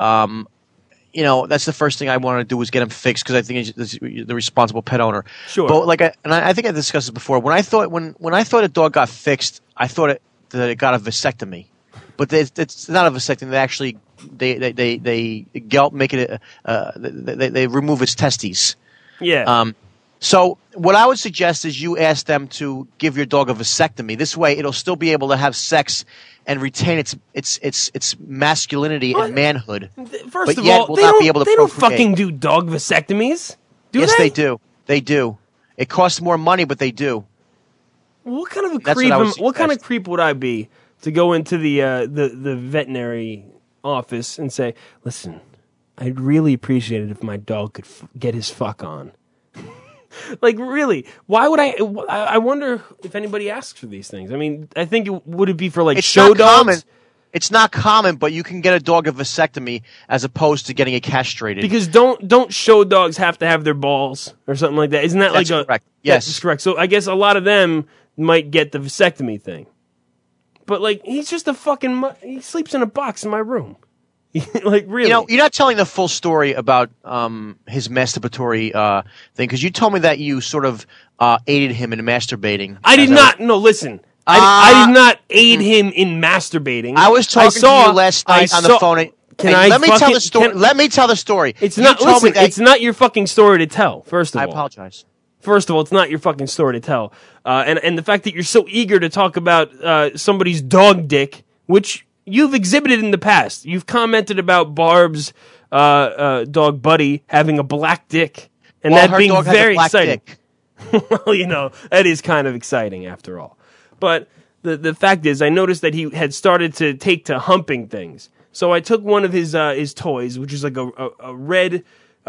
that's the first thing I wanted to do was get him fixed because I think he's the responsible pet owner. Sure. But I think I discussed this before. When I thought a dog got fixed, I thought that it got a vasectomy, but it's not a vasectomy. They actually they make it they remove its testes. Yeah. So what I would suggest is you ask them to give your dog a vasectomy. This way, it'll still be able to have sex and retain its masculinity and manhood. First of all, they don't fucking do dog vasectomies. Yes, they do. They do. It costs more money, but they do. What kind of a creep? What kind of creep would I be to go into the veterinary office and say, "Listen, I'd really appreciate it if my dog could get his fuck on." Like, really? Why would I wonder if anybody asks for these things. I mean, I think would it be for like show dogs? Common. It's not common, but you can get a dog a vasectomy as opposed to getting it castrated. Because don't show dogs have to have their balls or something like that? Isn't that That's correct? Yes, that's correct. So I guess a lot of them might get the vasectomy thing. But like, he's just he sleeps in a box in my room. Like, really? You're not telling the full story about his masturbatory thing, because you told me that you sort of aided him in masturbating. I did not. No, listen. I did not aid him in masturbating. I was talking to you last night on the phone. Let me tell the story. Let me tell the story. It's not. Listen, it's not your fucking story to tell. First of all, I apologize. First of all, it's not your fucking story to tell. And the fact that you're so eager to talk about somebody's dog dick, which you've exhibited in the past. You've commented about Barb's dog Buddy having a black dick, and that being very exciting. Well, that is kind of exciting after all. But the fact is, I noticed that he had started to take to humping things. So I took one of his toys, which is like a red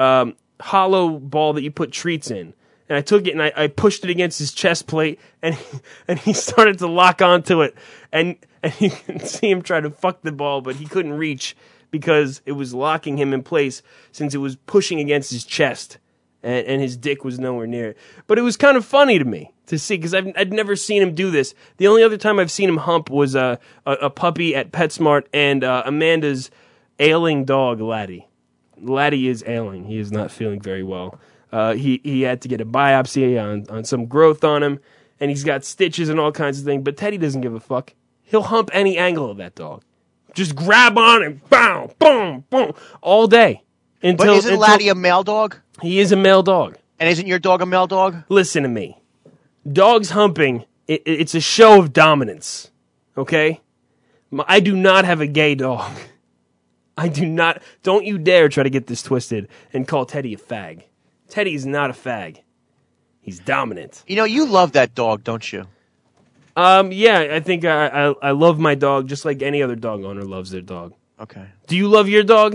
hollow ball that you put treats in. And I took it and I pushed it against his chest plate, and he started to lock onto it. And you can see him try to fuck the ball, but he couldn't reach because it was locking him in place since it was pushing against his chest. and his dick was nowhere near it. But it was kind of funny to me to see, because I'd never seen him do this. The only other time I've seen him hump was a puppy at PetSmart and Amanda's ailing dog, Laddie. Laddie is ailing. He is not feeling very well. He had to get a biopsy on some growth on him, and he's got stitches and all kinds of things, but Teddy doesn't give a fuck. He'll hump any angle of that dog. Just grab on and boom, boom, boom, all day. But isn't Laddie a male dog? He is a male dog. And isn't your dog a male dog? Listen to me. Dogs humping, it's a show of dominance, okay? I do not have a gay dog. I do not. Don't you dare try to get this twisted and call Teddy a fag. Teddy is not a fag. He's dominant. You know, you love that dog, don't you? Yeah, I think I love my dog just like any other dog owner loves their dog. Okay. Do you love your dog?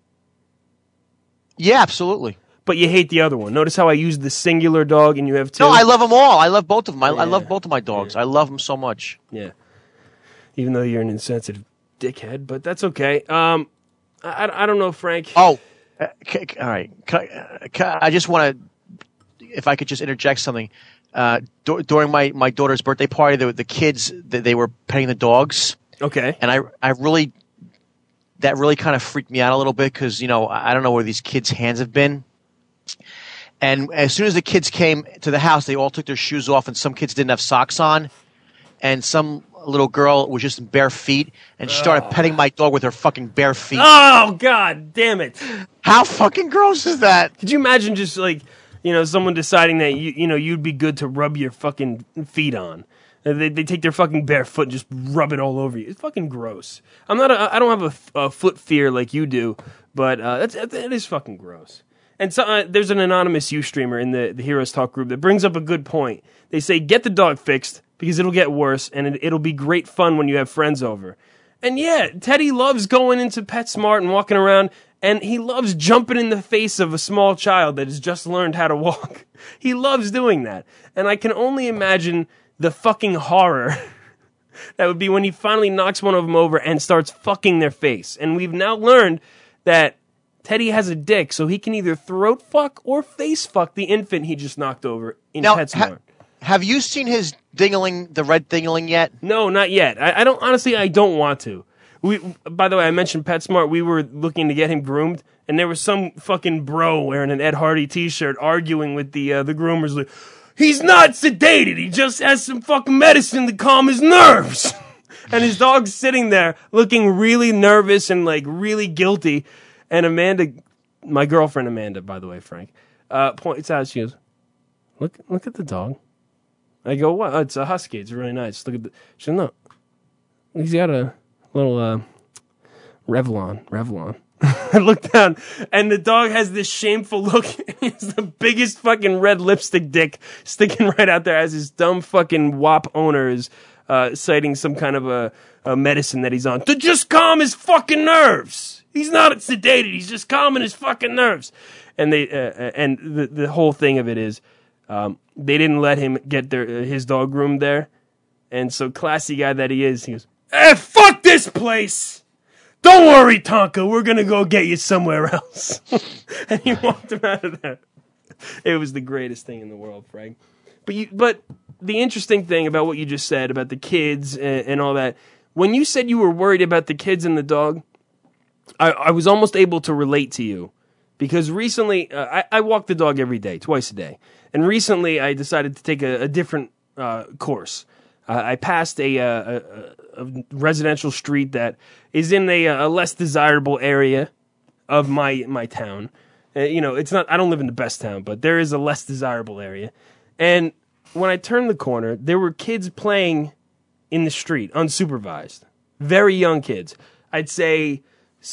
Yeah, absolutely. But you hate the other one. Notice how I used the singular dog and you have two? No, I love them all. I love both of them. I love both of my dogs. I love them so much. Yeah. Even though you're an insensitive dickhead, but that's okay. I don't know, Frank. Oh, all right. I just want to, if I could just interject something. During my daughter's birthday party, the kids, they were petting the dogs. Okay. And that really kind of freaked me out a little bit because, you know, I don't know where these kids' hands have been. And as soon as the kids came to the house, they all took their shoes off, and some kids didn't have socks on. And some little girl was just in bare feet, and she started petting my dog with her fucking bare feet. Oh, God damn it. How fucking gross is that? Could you imagine just like, you know, someone deciding that, you'd be good to rub your fucking feet on? They take their fucking bare foot and just rub it all over you. It's fucking gross. I don't have a foot fear like you do, but that is fucking gross. And so, there's an anonymous Ustreamer in the Heroes Talk group that brings up a good point. They say, get the dog fixed because it'll get worse and it'll be great fun when you have friends over. And yeah, Teddy loves going into PetSmart and walking around, and he loves jumping in the face of a small child that has just learned how to walk. He loves doing that. And I can only imagine the fucking horror that would be when he finally knocks one of them over and starts fucking their face. And we've now learned that Teddy has a dick, so he can either throat fuck or face fuck the infant he just knocked over in PetSmart. Have you seen his dingling, the red dingling yet? No, not yet. I don't, honestly, I don't want to. By the way, I mentioned PetSmart. We were looking to get him groomed, and there was some fucking bro wearing an Ed Hardy t-shirt arguing with the groomers. Like, he's not sedated. He just has some fucking medicine to calm his nerves. And his dog's sitting there looking really nervous and like really guilty. And Amanda, my girlfriend Amanda, by the way, Frank, points out, she goes, look at the dog. I go, what? Oh, it's a husky. It's really nice. Look at she goes, no. He's got a little Revlon. I look down, and the dog has this shameful look. It's the biggest fucking red lipstick dick sticking right out there as his dumb fucking WAP owner is citing some kind of a medicine that he's on to just calm his fucking nerves. He's not sedated. He's just calming his fucking nerves. And the whole thing of it is they didn't let him get his dog groomed there. And so classy guy that he is, he goes, "Hey, fuck this place! Don't worry, Tonka, we're gonna go get you somewhere else." And he walked him out of there. It was the greatest thing in the world, Frank. But the interesting thing about what you just said about the kids and all that, when you said you were worried about the kids and the dog, I was almost able to relate to you. Because recently, I walk the dog every day, twice a day. And recently, I decided to take a different course. I passed a residential street that is in a less desirable area of my town. It's not. I don't live in the best town, but there is a less desirable area. And when I turned the corner, there were kids playing in the street, unsupervised. Very young kids. I'd say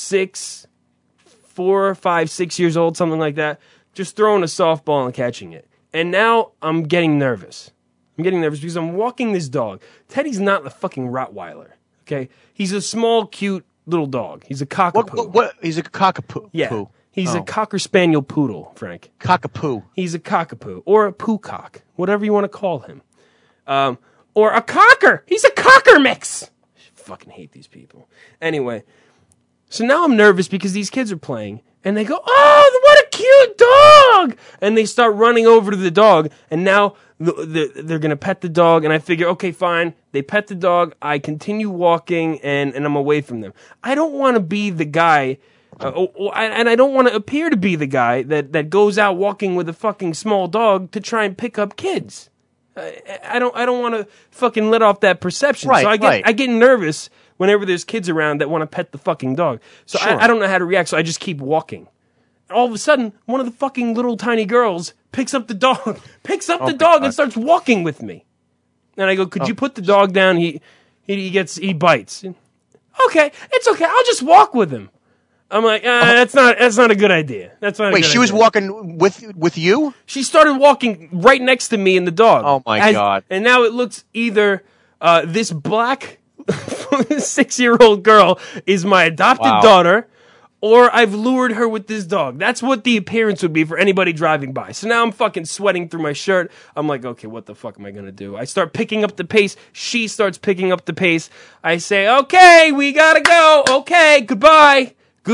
4, 5, 6 years old, something like that. Just throwing a softball and catching it. And now I'm getting nervous. I'm getting nervous because I'm walking this dog. Teddy's not a fucking Rottweiler, okay? He's a small, cute little dog. He's a cockapoo. What? He's a cockapoo? Yeah. He's a Cocker Spaniel poodle, Frank. Cockapoo. He's a cockapoo. Or a poocock. Whatever you want to call him. Or a cocker. He's a cocker mix. I fucking hate these people. Anyway, so now I'm nervous because these kids are playing. And they go, "Oh, what a cute dog!" And they start running over to the dog, and now they're going to pet the dog, and I figure, okay, fine. They pet the dog, I continue walking, and I'm away from them. I don't want to be the guy, and I don't want to appear to be the guy that goes out walking with a fucking small dog to try and pick up kids. I don't want to fucking let off that perception. Right, so right. I get nervous whenever there's kids around that want to pet the fucking dog. So Sure. I don't know how to react, so I just keep walking. All of a sudden, one of the fucking little tiny girls picks up the dog, and starts walking with me. And I go, could you put the dog down? He bites. Okay, it's okay. I'll just walk with him. I'm like, that's not a good idea. That's not. Wait, she was walking with you? She started walking right next to me and the dog. Oh my God. And now it looks either this black 6-year-old girl is my adopted daughter, or I've lured her with this dog. That's what the appearance would be for anybody driving by. So now I'm fucking sweating through my shirt. I'm like, okay, what the fuck am I going to do? I start picking up the pace. She starts picking up the pace. I say, okay, we got to go. Okay, goodbye.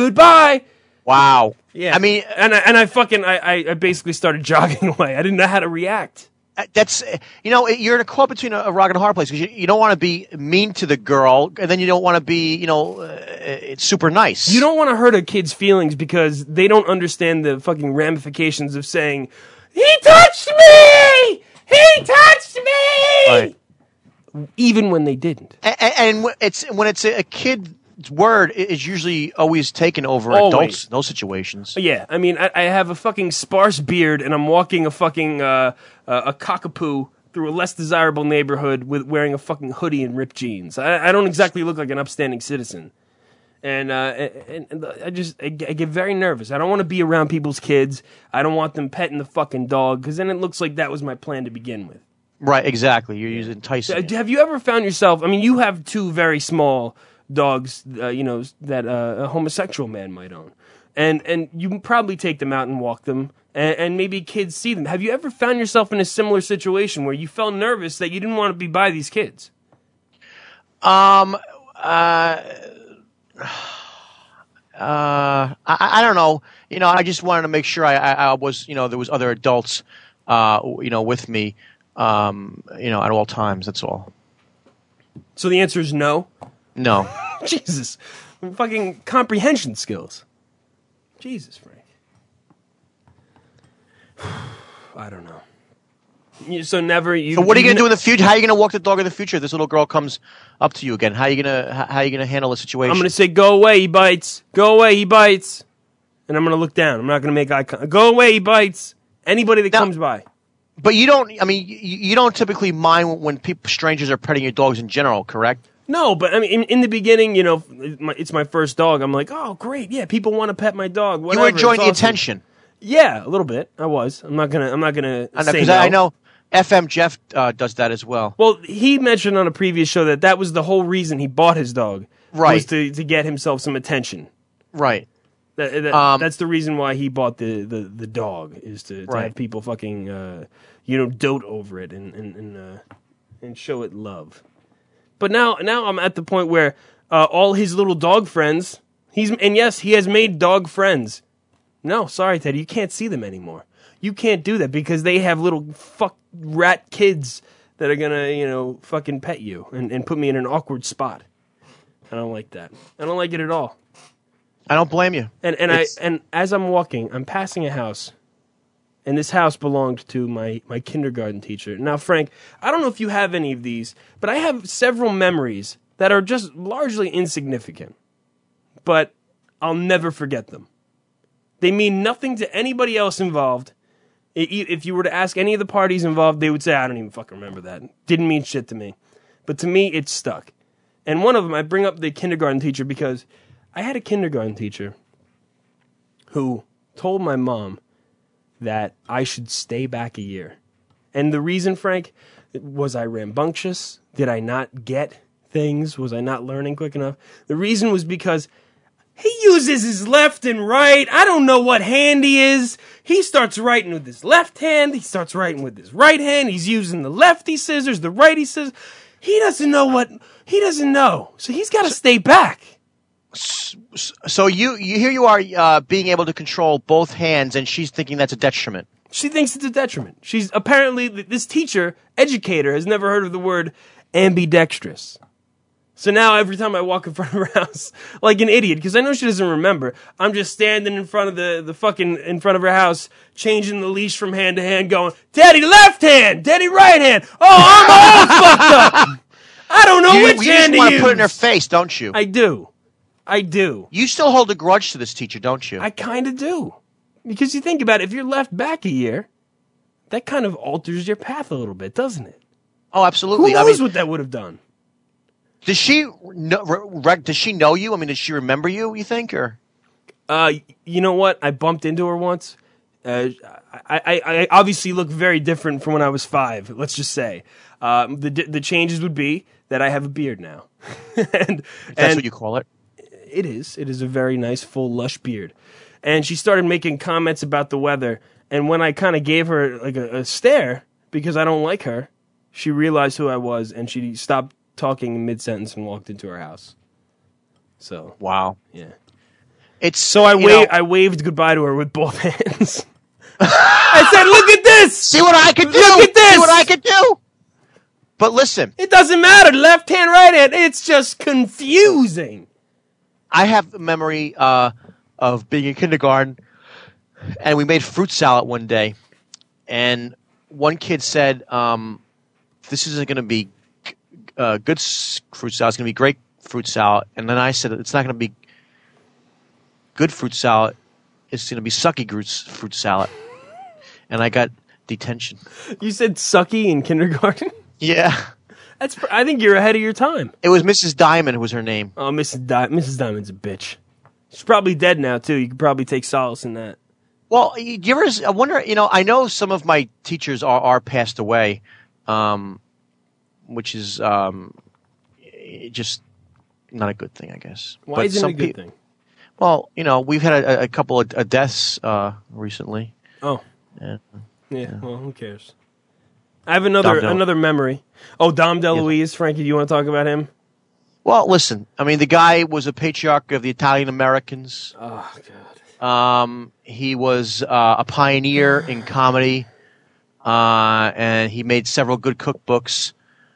Wow. Yeah. I mean, and I basically started jogging away. I didn't know how to react. That's, you're in a caught between a rock and a hard place because you don't want to be mean to the girl, and then you don't want to be, it's super nice. You don't want to hurt a kid's feelings because they don't understand the fucking ramifications of saying, "He touched me! He touched me!" Right. Even when they didn't. And when it's a kid's word is usually always taken over adults in those situations. Yeah, I mean, I have a fucking sparse beard, and I'm walking a fucking a cockapoo through a less desirable neighborhood with wearing a fucking hoodie and ripped jeans. I don't exactly look like an upstanding citizen, and I get very nervous. I don't want to be around people's kids. I don't want them petting the fucking dog because then it looks like that was my plan to begin with. Right, exactly. You're using enticing. Have you ever found yourself? I mean, you have two very small dogs, that a homosexual man might own, and you probably take them out and walk them, and maybe kids see them. Have you ever found yourself in a similar situation where you felt nervous that you didn't want to be by these kids? I don't know. I just wanted to make sure I was, there was other adults, with me, at all times. That's all. So the answer is no? No. Jesus. Fucking comprehension skills. Jesus, Frank. I don't know. So never you. So what are you going to do in the future? How are you going to walk the dog in the future if this little girl comes up to you again? How are you going to handle the situation? I'm going to say, go away, he bites. Go away, he bites. And I'm going to look down. I'm not going to make eye contact. Go away, he bites. Anybody that comes by. But you don't, you don't typically mind when strangers are petting your dogs in general, correct? No, but I mean, in the beginning, it's my first dog. I'm like, oh, great, yeah, people want to pet my dog. Whatever. You were enjoying the attention. Yeah, a little bit. I was. I'm not gonna say no. I know FM Jeff does that as well. Well, he mentioned on a previous show that was the whole reason he bought his dog. Right. Was to get himself some attention. Right. That's the reason why he bought the dog, is to have people fucking dote over it and show it love. But now I'm at the point where all his little dog friends, he has made dog friends. No, sorry, Teddy, you can't see them anymore. You can't do that because they have little rat kids that are gonna, fucking pet you and put me in an awkward spot. I don't like that. I don't like it at all. I don't blame you. And as I'm walking, I'm passing a house, and this house belonged to my kindergarten teacher. Now, Frank, I don't know if you have any of these, but I have several memories that are just largely insignificant, but I'll never forget them. They mean nothing to anybody else involved. If you were to ask any of the parties involved, they would say, I don't even fucking remember that. Didn't mean shit to me. But to me, it's stuck. And one of them, I bring up the kindergarten teacher because I had a kindergarten teacher who told my mom that I should stay back a year. And the reason, Frank, was I rambunctious? Did I not get things? Was I not learning quick enough? The reason was because he uses his left and right. I don't know what hand he is. He starts writing with his left hand. He starts writing with his right hand. He's using the lefty scissors, the righty scissors. He doesn't know. So he's got to stay back. So here you are being able to control both hands, and she's thinking that's a detriment. She thinks it's a detriment. She's apparently, this teacher, educator, has never heard of the word ambidextrous. So now every time I walk in front of her house, like an idiot, because I know she doesn't remember, I'm just standing in front of in front of her house, changing the leash from hand to hand, going, Daddy left hand, Daddy right hand. Oh, I'm all fucked up. I don't know which hand to use. You just want to put it in her face, don't you? I do. You still hold a grudge to this teacher, don't you? I kind of do. Because you think about it, if you're left back a year, that kind of alters your path a little bit, doesn't it? Oh, absolutely. Who knows what that would have done? Does she know you? I mean, does she remember you, you think? Or? You know what? I bumped into her once. I obviously look very different from when I was 5, let's just say. The changes would be that I have a beard now. That's what you call it? It is. It is a very nice, full, lush beard. And she started making comments about the weather. And when I kind of gave her like a stare, because I don't like her, she realized who I was, and she stopped talking in mid-sentence and walked into her house. So. Wow. Yeah. I waved goodbye to her with both hands. I said, look at this! See what I could do! Look at this! See what I could do! But listen. It doesn't matter. Left hand, right hand. It's just confusing. I have a memory of being in kindergarten, and we made fruit salad one day. And one kid said, this isn't going to be good fruit salad. It's going to be great fruit salad. And then I said, it's not going to be good fruit salad. It's going to be sucky fruit salad. And I got detention. You said sucky in kindergarten? Yeah. I think you're ahead of your time. It was Mrs. Diamond was her name. Oh, Mrs. Diamond's a bitch. She's probably dead now, too. You could probably take solace in that. Well, I wonder, I know some of my teachers are passed away, which is just not a good thing, I guess. Why isn't it a good thing? Well, we've had a couple of deaths recently. Oh. Yeah, well, who cares? I have another memory. Oh, Dom DeLuise. Yes. Frankie, do you want to talk about him? Well, listen. I mean, the guy was a patriarch of the Italian Americans. Oh, God. He was a pioneer in comedy, and he made several good cookbooks.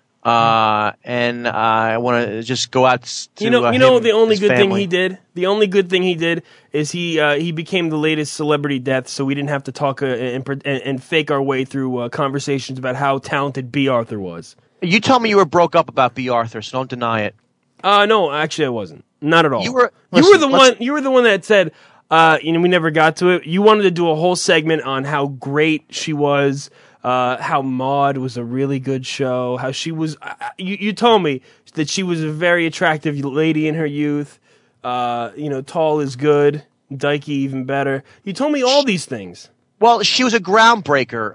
And I want to just go out to the only good family. thing he did. The only good thing he did is he became the latest celebrity death, so we didn't have to talk and fake our way through conversations about how talented B. Arthur was. You told me you were broke up about B. Arthur, so don't deny it. No, actually, I wasn't. Not at all. You were the one that said, we never got to it. You wanted to do a whole segment on how great she was. How Maude was a really good show. How she was. You told me that she was a very attractive lady in her youth. Tall is good. Dykey even better. You told me all these things. Well, she was a groundbreaker.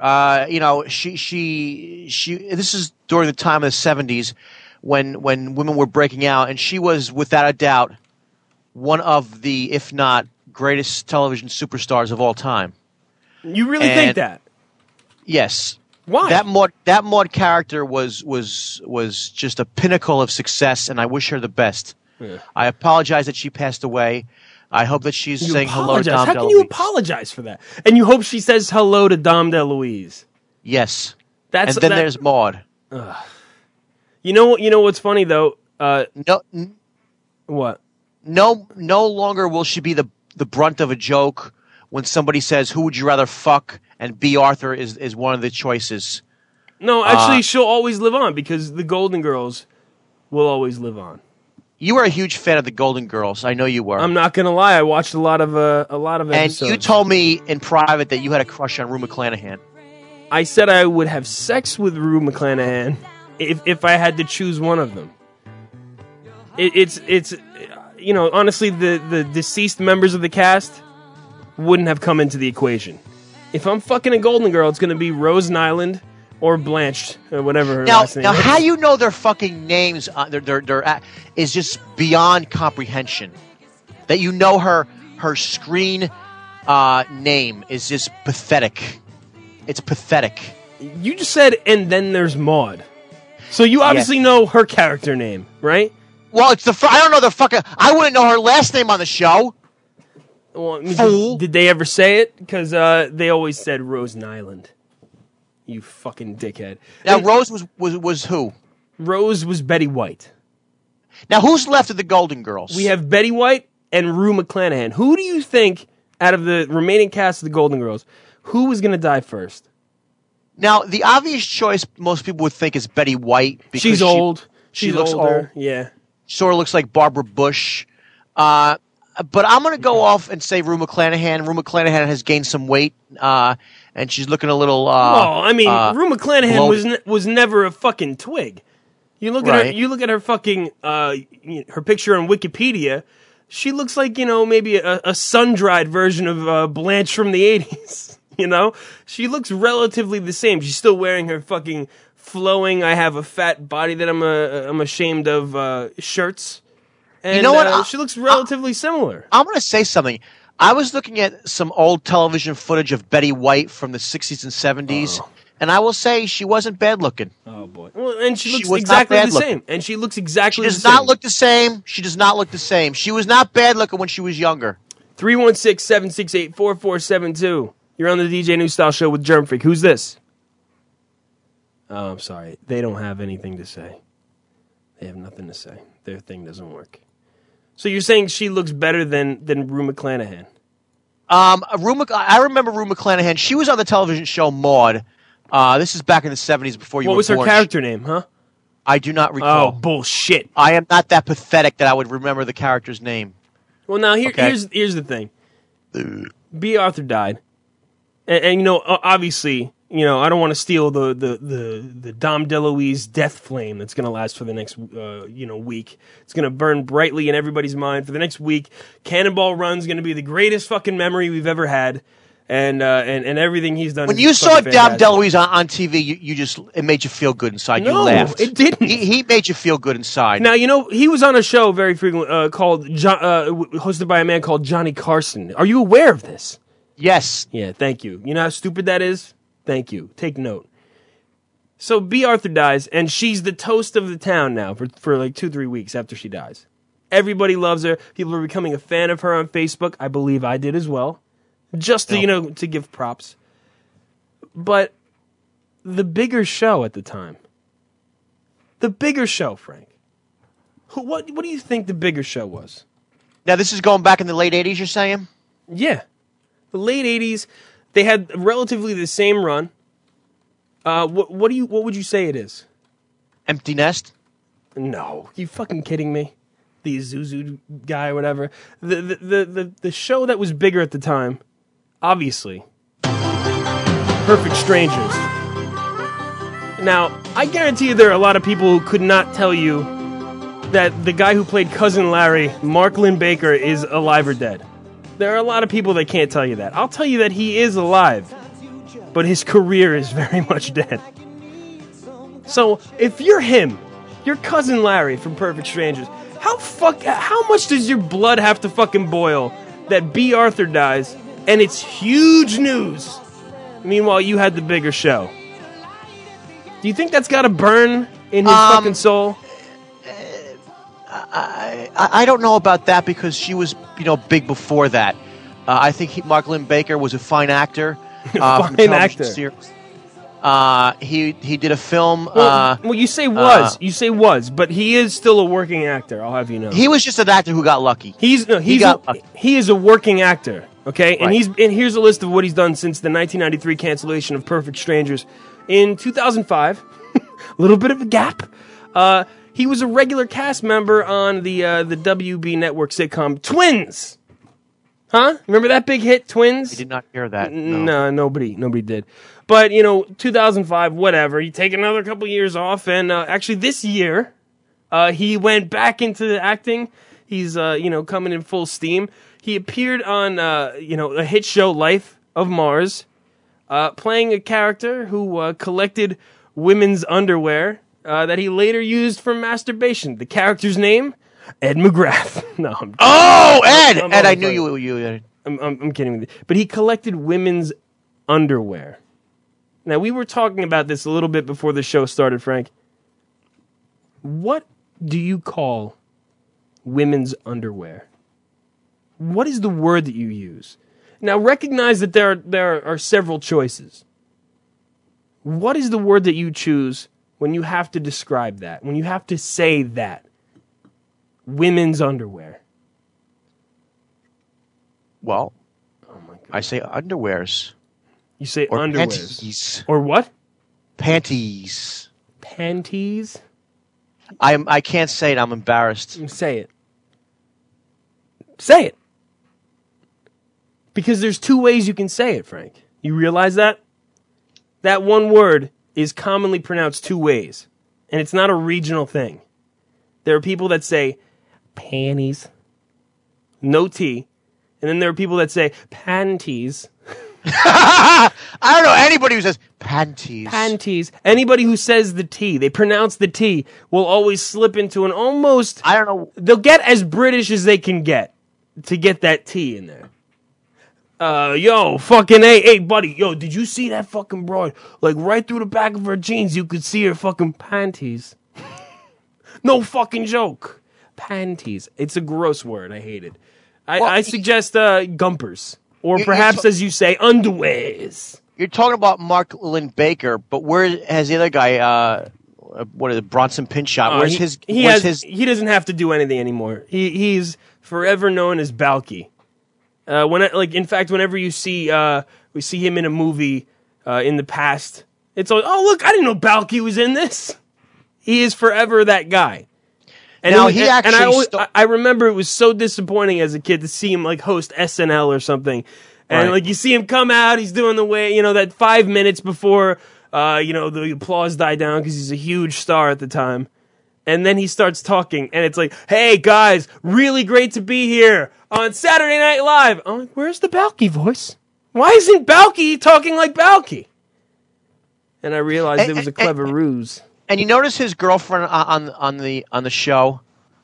She. This is during the time of the 70s when women were breaking out, and she was, without a doubt, one of the, if not greatest television superstars of all time. You really think that? Yes. Why? That Maude character was just a pinnacle of success, and I wish her the best. Yeah. I apologize that she passed away. I hope that she's saying hello to Dom DeLuise. How can you apologize for that? And you hope she says hello to Dom DeLuise. Yes. There's Maude. You know what's funny though? What? No longer will she be the brunt of a joke when somebody says, "Who would you rather fuck?" and B. Arthur is one of the choices. No, actually, she'll always live on because the Golden Girls will always live on. You were a huge fan of the Golden Girls. I know you were. I'm not gonna lie. I watched a lot of episodes. And you told me in private that you had a crush on Rue McClanahan. I said I would have sex with Rue McClanahan if I had to choose one of them. It's honestly, the deceased members of the cast wouldn't have come into the equation. If I'm fucking a Golden Girl, it's going to be Rose Nyland or Blanche or whatever her last name is. Now, how you know their fucking names is just beyond comprehension. That you know her screen name is just pathetic. It's pathetic. You just said, and then there's Maude. So you obviously know her character name, right? Well, I don't know the fucking. I wouldn't know her last name on the show. Well, did they ever say it? Because they always said Rosen Island. You fucking dickhead. Now, Rose was who? Rose was Betty White. Now, who's left of the Golden Girls? We have Betty White and Rue McClanahan. Who do you think, out of the remaining cast of the Golden Girls, who was going to die first? Now, the obvious choice most people would think is Betty White. Because she's old. She looks older. old. Yeah. Sort of looks like Barbara Bush. But I'm going to go off and say Rue McClanahan. Rue McClanahan has gained some weight, and she's looking a little. Well, I mean, Rue McClanahan was never a fucking twig. You look at her. You look at her fucking her picture on Wikipedia. She looks like maybe a sun-dried version of Blanche from the '80s. She looks relatively the same. She's still wearing her fucking flowing "I have a fat body that I'm ashamed of" shirts. And, you know what? She looks relatively similar. I'm going to say something. I was looking at some old television footage of Betty White from the 60s and 70s, and I will say she wasn't bad looking. Oh, boy. Well, and she looks was exactly not the bad same. And she looks exactly She the does same. not look the same. She does not look the same. She was not bad looking when she was younger. 316-768-4472. You're on the DJ New Style Show with Germ Freak. Who's this? Oh, I'm sorry. They don't have anything to say. They have nothing to say. Their thing doesn't work. So you're saying she looks better than Rue McClanahan? I remember Rue McClanahan. She was on the television show Maude. This is back in the 70s before you were born. What was her character name, huh? I do not recall. Oh, bullshit. I am not that pathetic that I would remember the character's name. Well, now here's the thing. B. Arthur died. And obviously, I don't want to steal the Dom DeLuise death flame that's going to last for the next week. It's going to burn brightly in everybody's mind for the next week. Cannonball Run's going to be the greatest fucking memory we've ever had, and everything he's done. When you saw Dom DeLuise on TV, you just it made you feel good inside. You laughed. It didn't. He made you feel good inside. Now he was on a show very frequently hosted by a man called Johnny Carson. Are you aware of this? Yes. Yeah. Thank you. You know how stupid that is? Thank you. Take note. So B. Arthur dies, and she's the toast of the town now for like 2-3 weeks after she dies. Everybody loves her. People are becoming a fan of her on Facebook. I believe I did as well. Just to, to give props. But the bigger show at the time. The bigger show, Frank. What do you think the bigger show was? Now, this is going back in the late 80s, you're saying? Yeah. The late 80s, they had relatively the same run. What would you say it is? Empty Nest? No. You fucking kidding me? The Isuzu guy or whatever. The show that was bigger at the time, obviously, Perfect Strangers. Now, I guarantee you there are a lot of people who could not tell you that the guy who played Cousin Larry, Mark Lynn Baker, is alive or dead. There are a lot of people that can't tell you that. I'll tell you that he is alive, but his career is very much dead. So, if you're him, you're Cousin Larry from Perfect Strangers, how much does your blood have to fucking boil that B. Arthur dies, and it's huge news? Meanwhile, you had the bigger show. Do you think that's got to burn in his fucking soul? I don't know about that because she was, big before that. I think Mark Lynn Baker was a fine actor. Fine actor. He did a film. Well, you say was, but he is still a working actor. I'll have you know. He was just an actor who got lucky. He is a working actor. Okay, and Right. and here's a list of what he's done since the 1993 cancellation of Perfect Strangers. In 2005, a little bit of a gap. He was a regular cast member on the WB network sitcom Twins. Huh? Remember that big hit, Twins? I did not hear that. No, nobody did. But 2005, whatever. You take another couple years off, and actually this year, he went back into acting. He's coming in full steam. He appeared on a hit show, Life of Mars, playing a character who collected women's underwear that he later used for masturbation. The character's name, Ed McGrath. No, Ed! Ed, I knew you. I'm kidding with you. But he collected women's underwear. Now, we were talking about this a little bit before the show started, Frank. What do you call women's underwear? What is the word that you use? Now recognize that there are several choices. What is the word that you choose when you have to describe that? When you have to say that? Women's underwear. Well, I say underwears. You say or underwears. Panties. Or what? Panties. Panties? I can't say it. I'm embarrassed. Say it. Say it. Because there's two ways you can say it, Frank. You realize that? That one word is commonly pronounced two ways. And it's not a regional thing. There are people that say panties. No T. And then there are people that say panties. I don't know anybody who says panties. Panties. Anybody who says the T, they pronounce the T, will always slip into an almost... I don't know. They'll get as British as they can get to get that T in there. Yo, fucking hey, buddy. Yo, did you see that fucking broad? Like, right through the back of her jeans, you could see her fucking panties. No fucking joke. Panties. It's a gross word. I hate it. I suggest gumpers. Or perhaps, as you say, underwears. You're talking about Mark Lynn Baker, but where has the other guy, what is it, Bronson Pinchot? Where's his... He doesn't have to do anything anymore. He's forever known as Balky. In fact, whenever you see we see him in a movie in the past, it's always, oh look, I didn't know Balky was in this. He is forever that guy. And now I remember it was so disappointing as a kid to see him like host SNL or something, and like you see him come out, he's doing the way that 5 minutes before the applause died down because he's a huge star at the time. And then he starts talking, and it's like, hey, guys, really great to be here on Saturday Night Live. I'm like, where's the Balky voice? Why isn't Balky talking like Balky? And I realized it was a clever ruse. And you notice his girlfriend on the show?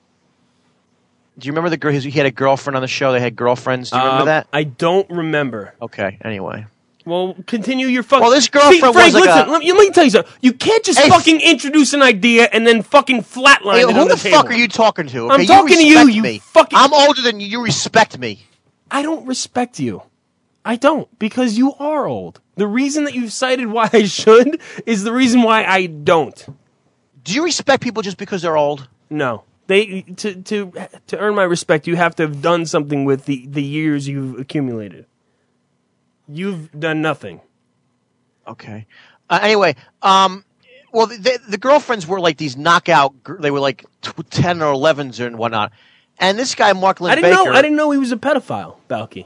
Do you remember the girl? He had a girlfriend on the show. They had girlfriends. Do you remember that? I don't remember. Okay, anyway. Well, continue your fucking... Well, this girlfriend Frank, was like let me tell you something. You can't just fucking introduce an idea and then fucking flatline it on the table. Who the fuck are you talking to? Okay? I'm talking to you, you fucking... I'm older than you. You respect me. I don't respect you. I don't, because you are old. The reason that you've cited why I should is the reason why I don't. Do you respect people just because they're old? No. To earn my respect, you have to have done something with the years you've accumulated. You've done nothing. Okay. Anyway, well, the girlfriends were like these knockout. They were like 10 or 11s and whatnot. And this guy, Mark Lynn Baker. I didn't know he was a pedophile, Balky.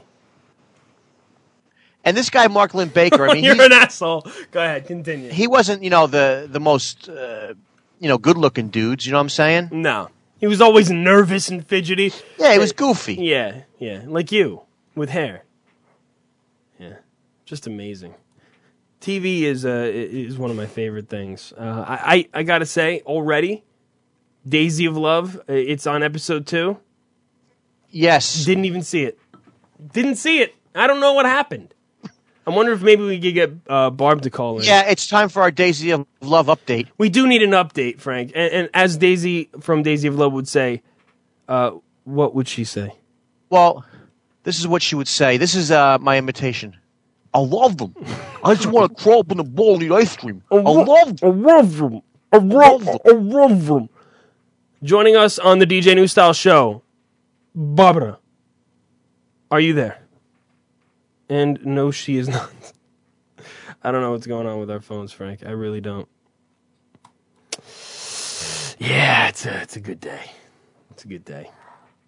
And this guy, Mark Lynn Baker. I mean, you're an asshole. Go ahead, continue. He wasn't, the most, good-looking dudes. You know what I'm saying? No, he was always nervous and fidgety. Yeah, he was goofy. Yeah, like you with hair. Yeah, just amazing. TV is one of my favorite things. I gotta say already, Daisy of Love. It's on episode 2. Yes. Didn't even see it. Didn't see it. I don't know what happened. I'm wondering if maybe we could get Barb to call in. Yeah, it's time for our Daisy of Love update. We do need an update, Frank. And as Daisy from Daisy of Love would say, what would she say? Well, this is what she would say. This is my imitation. I love them. I just want to crawl up in the bowl and eat ice cream. I love them. I love them. I love them. Joining us on the DJ New Style show, Barbara. Are you there? And no, she is not. I don't know what's going on with our phones, Frank. I really don't. Yeah, it's a good day. It's a good day.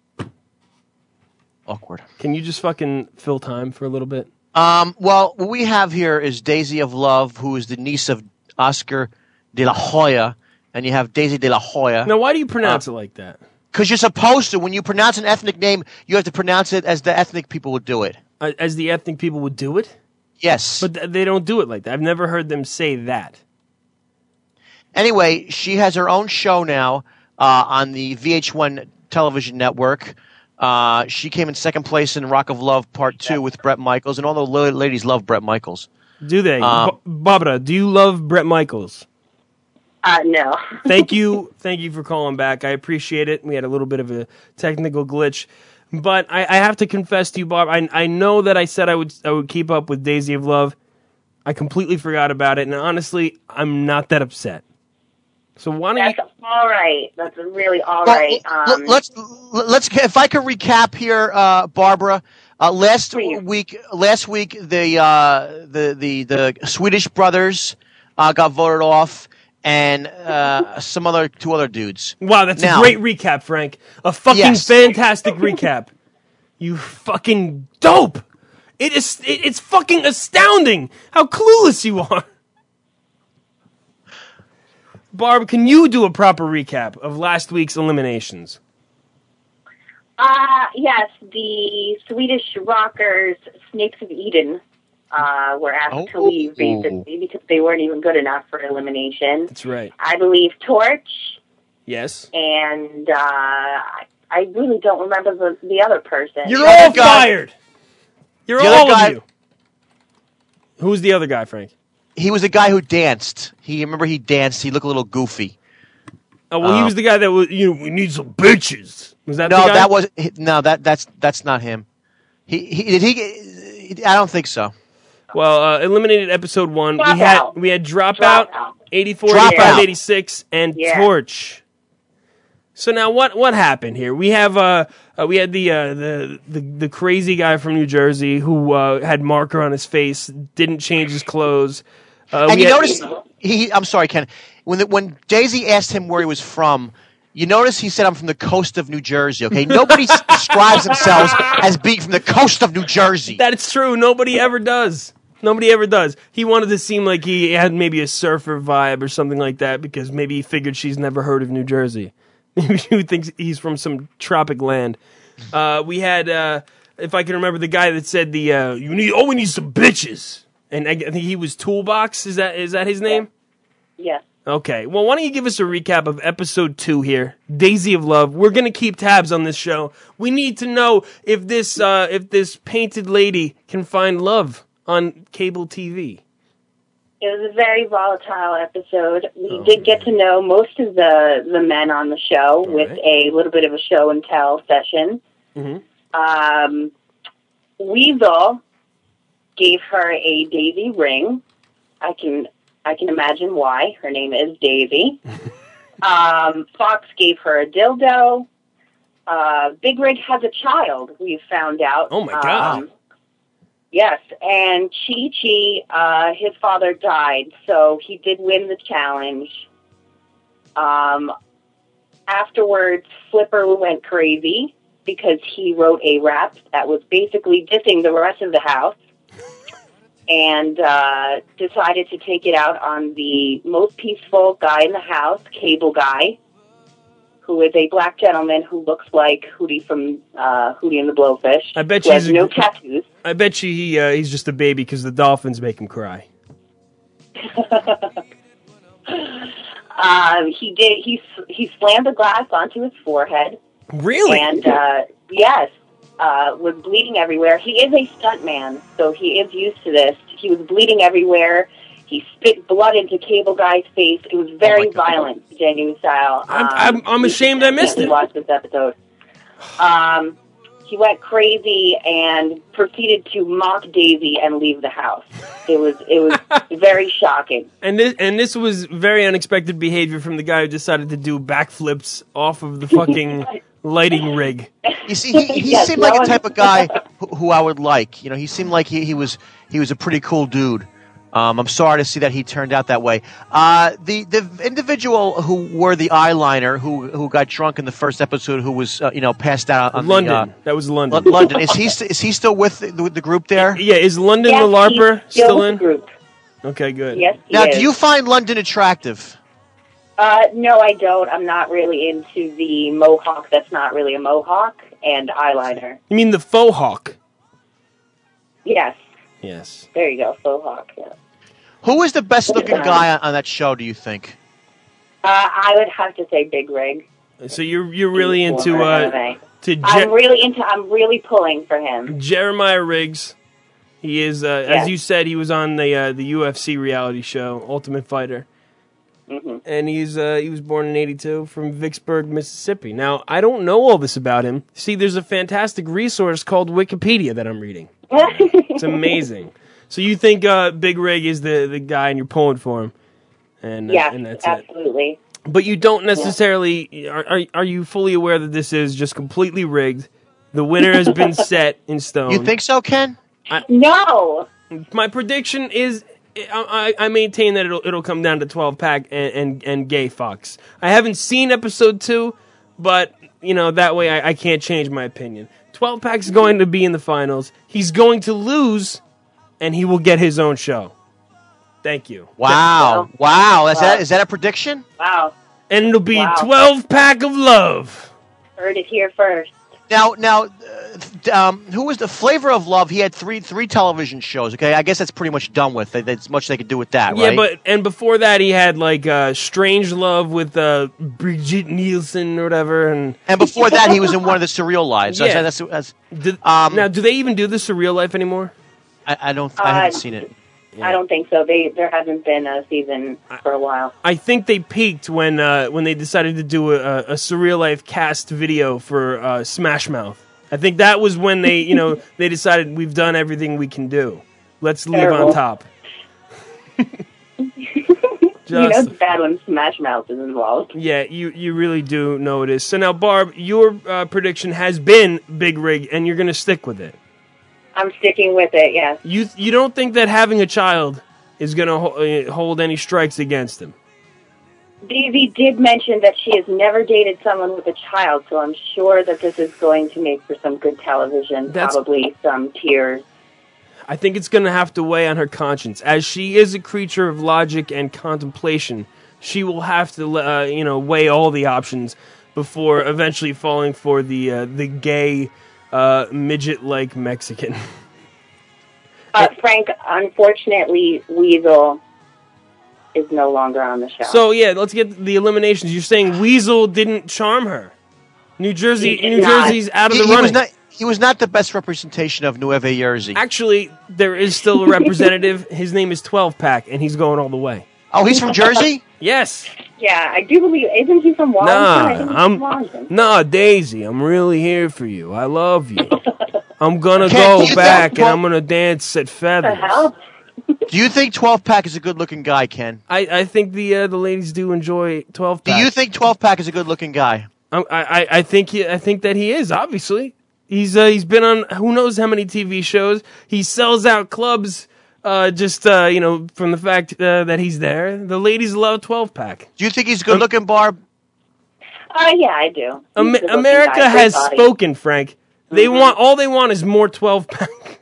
Awkward. Can you just fucking fill time for a little bit? Well, what we have here is Daisy of Love, who is the niece of Oscar de la Hoya, and you have Daisy de la Hoya. Now, why do you pronounce it like that? Because you're supposed to. When you pronounce an ethnic name, you have to pronounce it as the ethnic people would do it. As the ethnic people would do it? Yes. But they don't do it like that. I've never heard them say that. Anyway, she has her own show now on the VH1 television network. She came in second place in Rock of Love Part 2 with Bret Michaels, and all the ladies love Bret Michaels. Do they? Barbara, do you love Bret Michaels? No. Thank you for calling back. I appreciate it. We had a little bit of a technical glitch. But I have to confess to you, Bob, I know that I said I would keep up with Daisy of Love. I completely forgot about it, and honestly, I'm not that upset. So why don't That's all right. That's really all Well, right. let's if I can recap here, Barbara. Last week, the Swedish brothers got voted off, and two other dudes. Wow, that's a great recap, Frank. A fucking fantastic recap. You fucking dope. It's fucking astounding how clueless you are. Barb, can you do a proper recap of last week's eliminations? Yes, the Swedish rockers, Snakes of Eden, were asked to leave, basically, because they weren't even good enough for elimination. That's right. I believe Torch. Yes. And I really don't remember the other person. You're all fired! You're all of you! Who's the other guy, Frank? He was the guy who danced. Remember he danced. He looked a little goofy. Oh well, he was the guy that was. We need some bitches. Was that the guy? That's not him. I don't think so. Well, eliminated episode 1. We had Dropout, 84, Dropout. 85, 86, and Yeah. Torch. So now what happened here? We have we had the crazy guy from New Jersey who had marker on his face, didn't change his clothes. And you notice I'm sorry, Ken. When Daisy asked him where he was from, you notice he said, "I'm from the coast of New Jersey." Okay, nobody describes themselves as being from the coast of New Jersey. That's true. Nobody ever does. Nobody ever does. He wanted to seem like he had maybe a surfer vibe or something like that because maybe he figured she's never heard of New Jersey. Maybe she thinks he's from some tropic land. We had, if I can remember, the guy that said we need some bitches, and I think he was Toolbox. Is that his name? Yes. Okay. Well, why don't you give us a recap of episode 2 here, Daisy of Love. We're gonna keep tabs on this show. We need to know if this painted lady can find love on cable TV. It was a very volatile episode. We did get to know most of the men on the show with a little bit of a show and tell session. Mm-hmm. Weasel gave her a Daisy ring. I can imagine why. Her name is Daisy. Fox gave her a dildo. Big Rig has a child, we've found out. Oh, my God. Yes, and Chi-Chi, his father died, so he did win the challenge. Afterwards, Flipper went crazy because he wrote a rap that was basically dissing the rest of the house and decided to take it out on the most peaceful guy in the house, Cable Guy, who is a black gentleman who looks like Hootie from Hootie and the Blowfish. I bet who has no tattoos. I bet you he's just a baby because the dolphins make him cry. He slammed a glass onto his forehead. Really? And yes, was bleeding everywhere. He is a stuntman, so he is used to this. He was bleeding everywhere. He spit blood into Cable Guy's face. It was very violent, genuine style. I'm ashamed I missed it. Watch this episode. He went crazy and proceeded to mock Daisy and leave the house. It was very shocking. And this was very unexpected behavior from the guy who decided to do backflips off of the fucking lighting rig. You see, he seemed like the type of guy who I would like. You know, he seemed like he was a pretty cool dude. I'm sorry to see that he turned out that way. The individual who wore the eyeliner, who got drunk in the first episode, who was passed out on London. That was London. London. Is he still with the group there? Yeah. Is London the LARPer still in? Group. Okay, good. Yes. Now, do you find London attractive? No, I don't. I'm not really into the mohawk. That's not really a mohawk, and eyeliner. You mean the faux hawk? Yes. Yes. There you go, faux hawk. Yeah. Who is the best looking guy on that show, do you think? I would have to say Big Rig. So you're really into I'm really pulling for him. Jeremiah Riggs. He is as you said, he was on the UFC reality show Ultimate Fighter. and he was born in '82 from Vicksburg, Mississippi. Now, I don't know all this about him. See, there's a fantastic resource called Wikipedia that I'm reading. It's amazing. So you think Big Rig is the guy, and you're pulling for him, and that's absolutely. it. But you don't necessarily are you fully aware that this is just completely rigged? The winner has been set in stone. You think so, Ken? No. My prediction is I maintain that it'll come down to 12-pack and gay Fox. I haven't seen episode 2, but that way I can't change my opinion. 12-pack's going to be in the finals. He's going to lose, and he will get his own show. Thank you. Wow. Is that a prediction? Wow. And it'll be 12-pack of love. Heard it here first. Now, who was the Flavor of Love? He had three television shows. Okay, I guess that's pretty much done with. That's much they could do with that, right? Yeah, and before that, he had Strange Love with Brigitte Nielsen or whatever, and before that, he was in one of the Surreal Lives. Yeah. Now, do they even do the Surreal Life anymore? I haven't seen it. I don't think so. There hasn't been a season for a while. I think they peaked when they decided to do a Surreal Life cast video for Smash Mouth. I think that was when they they decided we've done everything we can do. Let's live on top. It's bad when Smash Mouth is involved. Yeah, you really do know it is. So now, Barb, your prediction has been Big Rig, and you're going to stick with it. I'm sticking with it, yes. You don't think that having a child is going to hold any strikes against him? Daisy did mention that she has never dated someone with a child, so I'm sure that this is going to make for some good television, probably some tears. I think it's going to have to weigh on her conscience. As she is a creature of logic and contemplation, she will have to weigh all the options before eventually falling for the gay midget-like Mexican. Frank, unfortunately, Weasel is no longer on the show. So yeah, let's get the eliminations. You're saying Weasel didn't charm her. New Jersey's out of the running. He was not the best representation of Nueva Jersey. Actually, there is still a representative. His name is 12-pack, and he's going all the way. Oh, he's from Jersey? Yes. Yeah, I do believe. Isn't he from Washington? Nah, Daisy, I'm really here for you. I love you. I'm gonna go back and I'm gonna dance at Feathers. Do you think 12-pack is a good-looking guy, Ken? I think the ladies do enjoy 12-pack. Do you think 12-pack is a good-looking guy? I think that he is. Obviously, he's been on who knows how many TV shows. He sells out clubs. From the fact that he's there, the ladies love 12-pack. Do you think he's good-looking, Barb? Yeah, I do. America has spoken, Frank. They want is more 12-pack.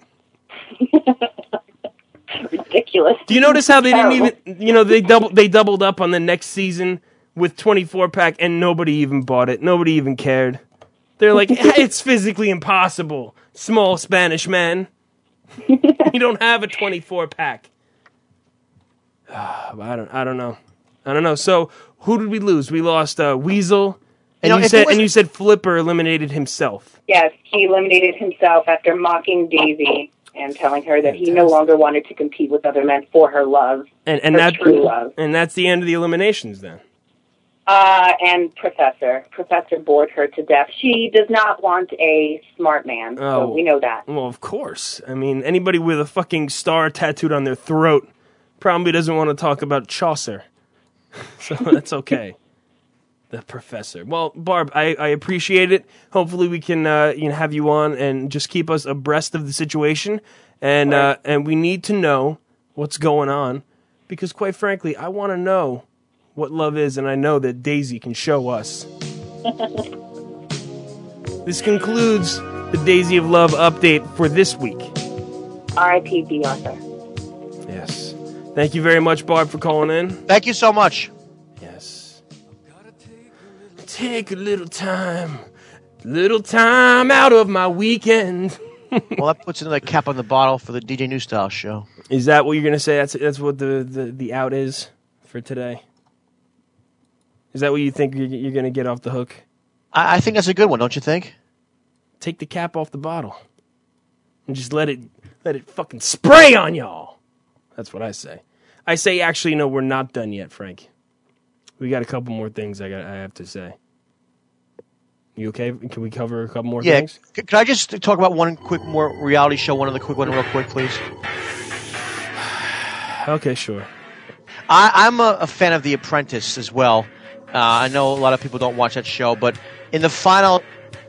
Ridiculous. Do you notice how they didn't even they doubled up on the next season with 24-pack and nobody even bought it. Nobody even cared. They're like, it's physically impossible, small Spanish man. You don't have a 24-pack. I don't know. So who did we lose? We lost Weasel, and you said Flipper eliminated himself. Yes, he eliminated himself after mocking Daisy and telling her that he no longer wanted to compete with other men for her love, true love. And that's the end of the eliminations then. And Professor bored her to death. She does not want a smart man, so we know that. Well, of course. I mean, anybody with a fucking star tattooed on their throat probably doesn't want to talk about Chaucer. So that's okay. The Professor. Well, Barb, I appreciate it. Hopefully we can have you on and just keep us abreast of the situation. And we need to know what's going on because, quite frankly, I want to know what love is, and I know that Daisy can show us. This concludes the Daisy of Love update for this week. R.I.P. B. Arthur. Yes. Thank you very much, Barb, for calling in. Thank you so much. Yes. Take a little time out of my weekend. Well, that puts another cap on the bottle for the DJ New Style show. Is that what you're going to say? That's what the out is for today? Is that what you think you're going to get off the hook? I think that's a good one, don't you think? Take the cap off the bottle and just let it fucking spray on y'all. That's what I say. I say, actually, no, we're not done yet, Frank. We got a couple more things I have to say. You okay? Can we cover a couple more Yeah. things? Can I just talk about one quick more reality show? One other quick one, real quick, please. Okay, sure. I'm a fan of The Apprentice as well. I know a lot of people don't watch that show, but in the final...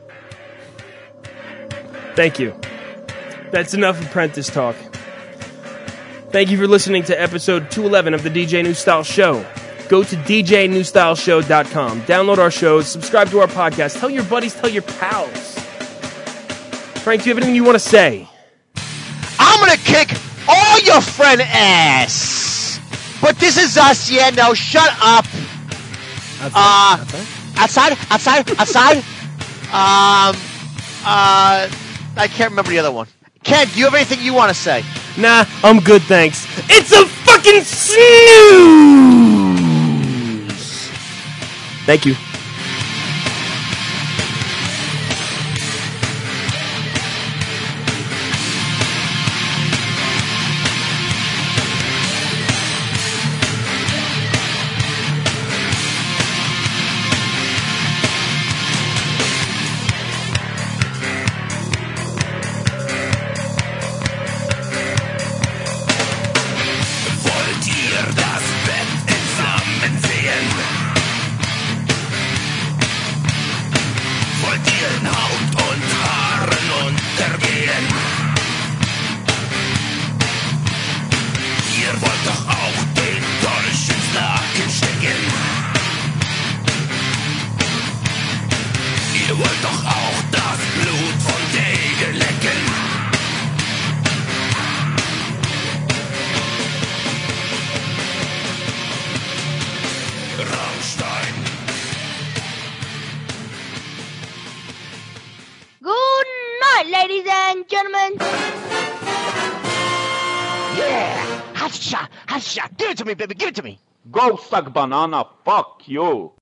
Thank you. That's enough Apprentice talk. Thank you for listening to episode 211 of the DJ New Style Show. Go to djnewstyleshow.com. Download our shows. Subscribe to our podcast. Tell your buddies. Tell your pals. Frank, do you have anything you want to say? I'm going to kick all your friend ass. But this is us. Yeah, no, shut up. Outside. I can't remember the other one. Ken, do you have anything you want to say? Nah, I'm good, thanks. It's a fucking snooze! Thank you. Good night, ladies and gentlemen. Yeah! Hot shot! Give it to me, baby, give it to me! Go suck banana, fuck you.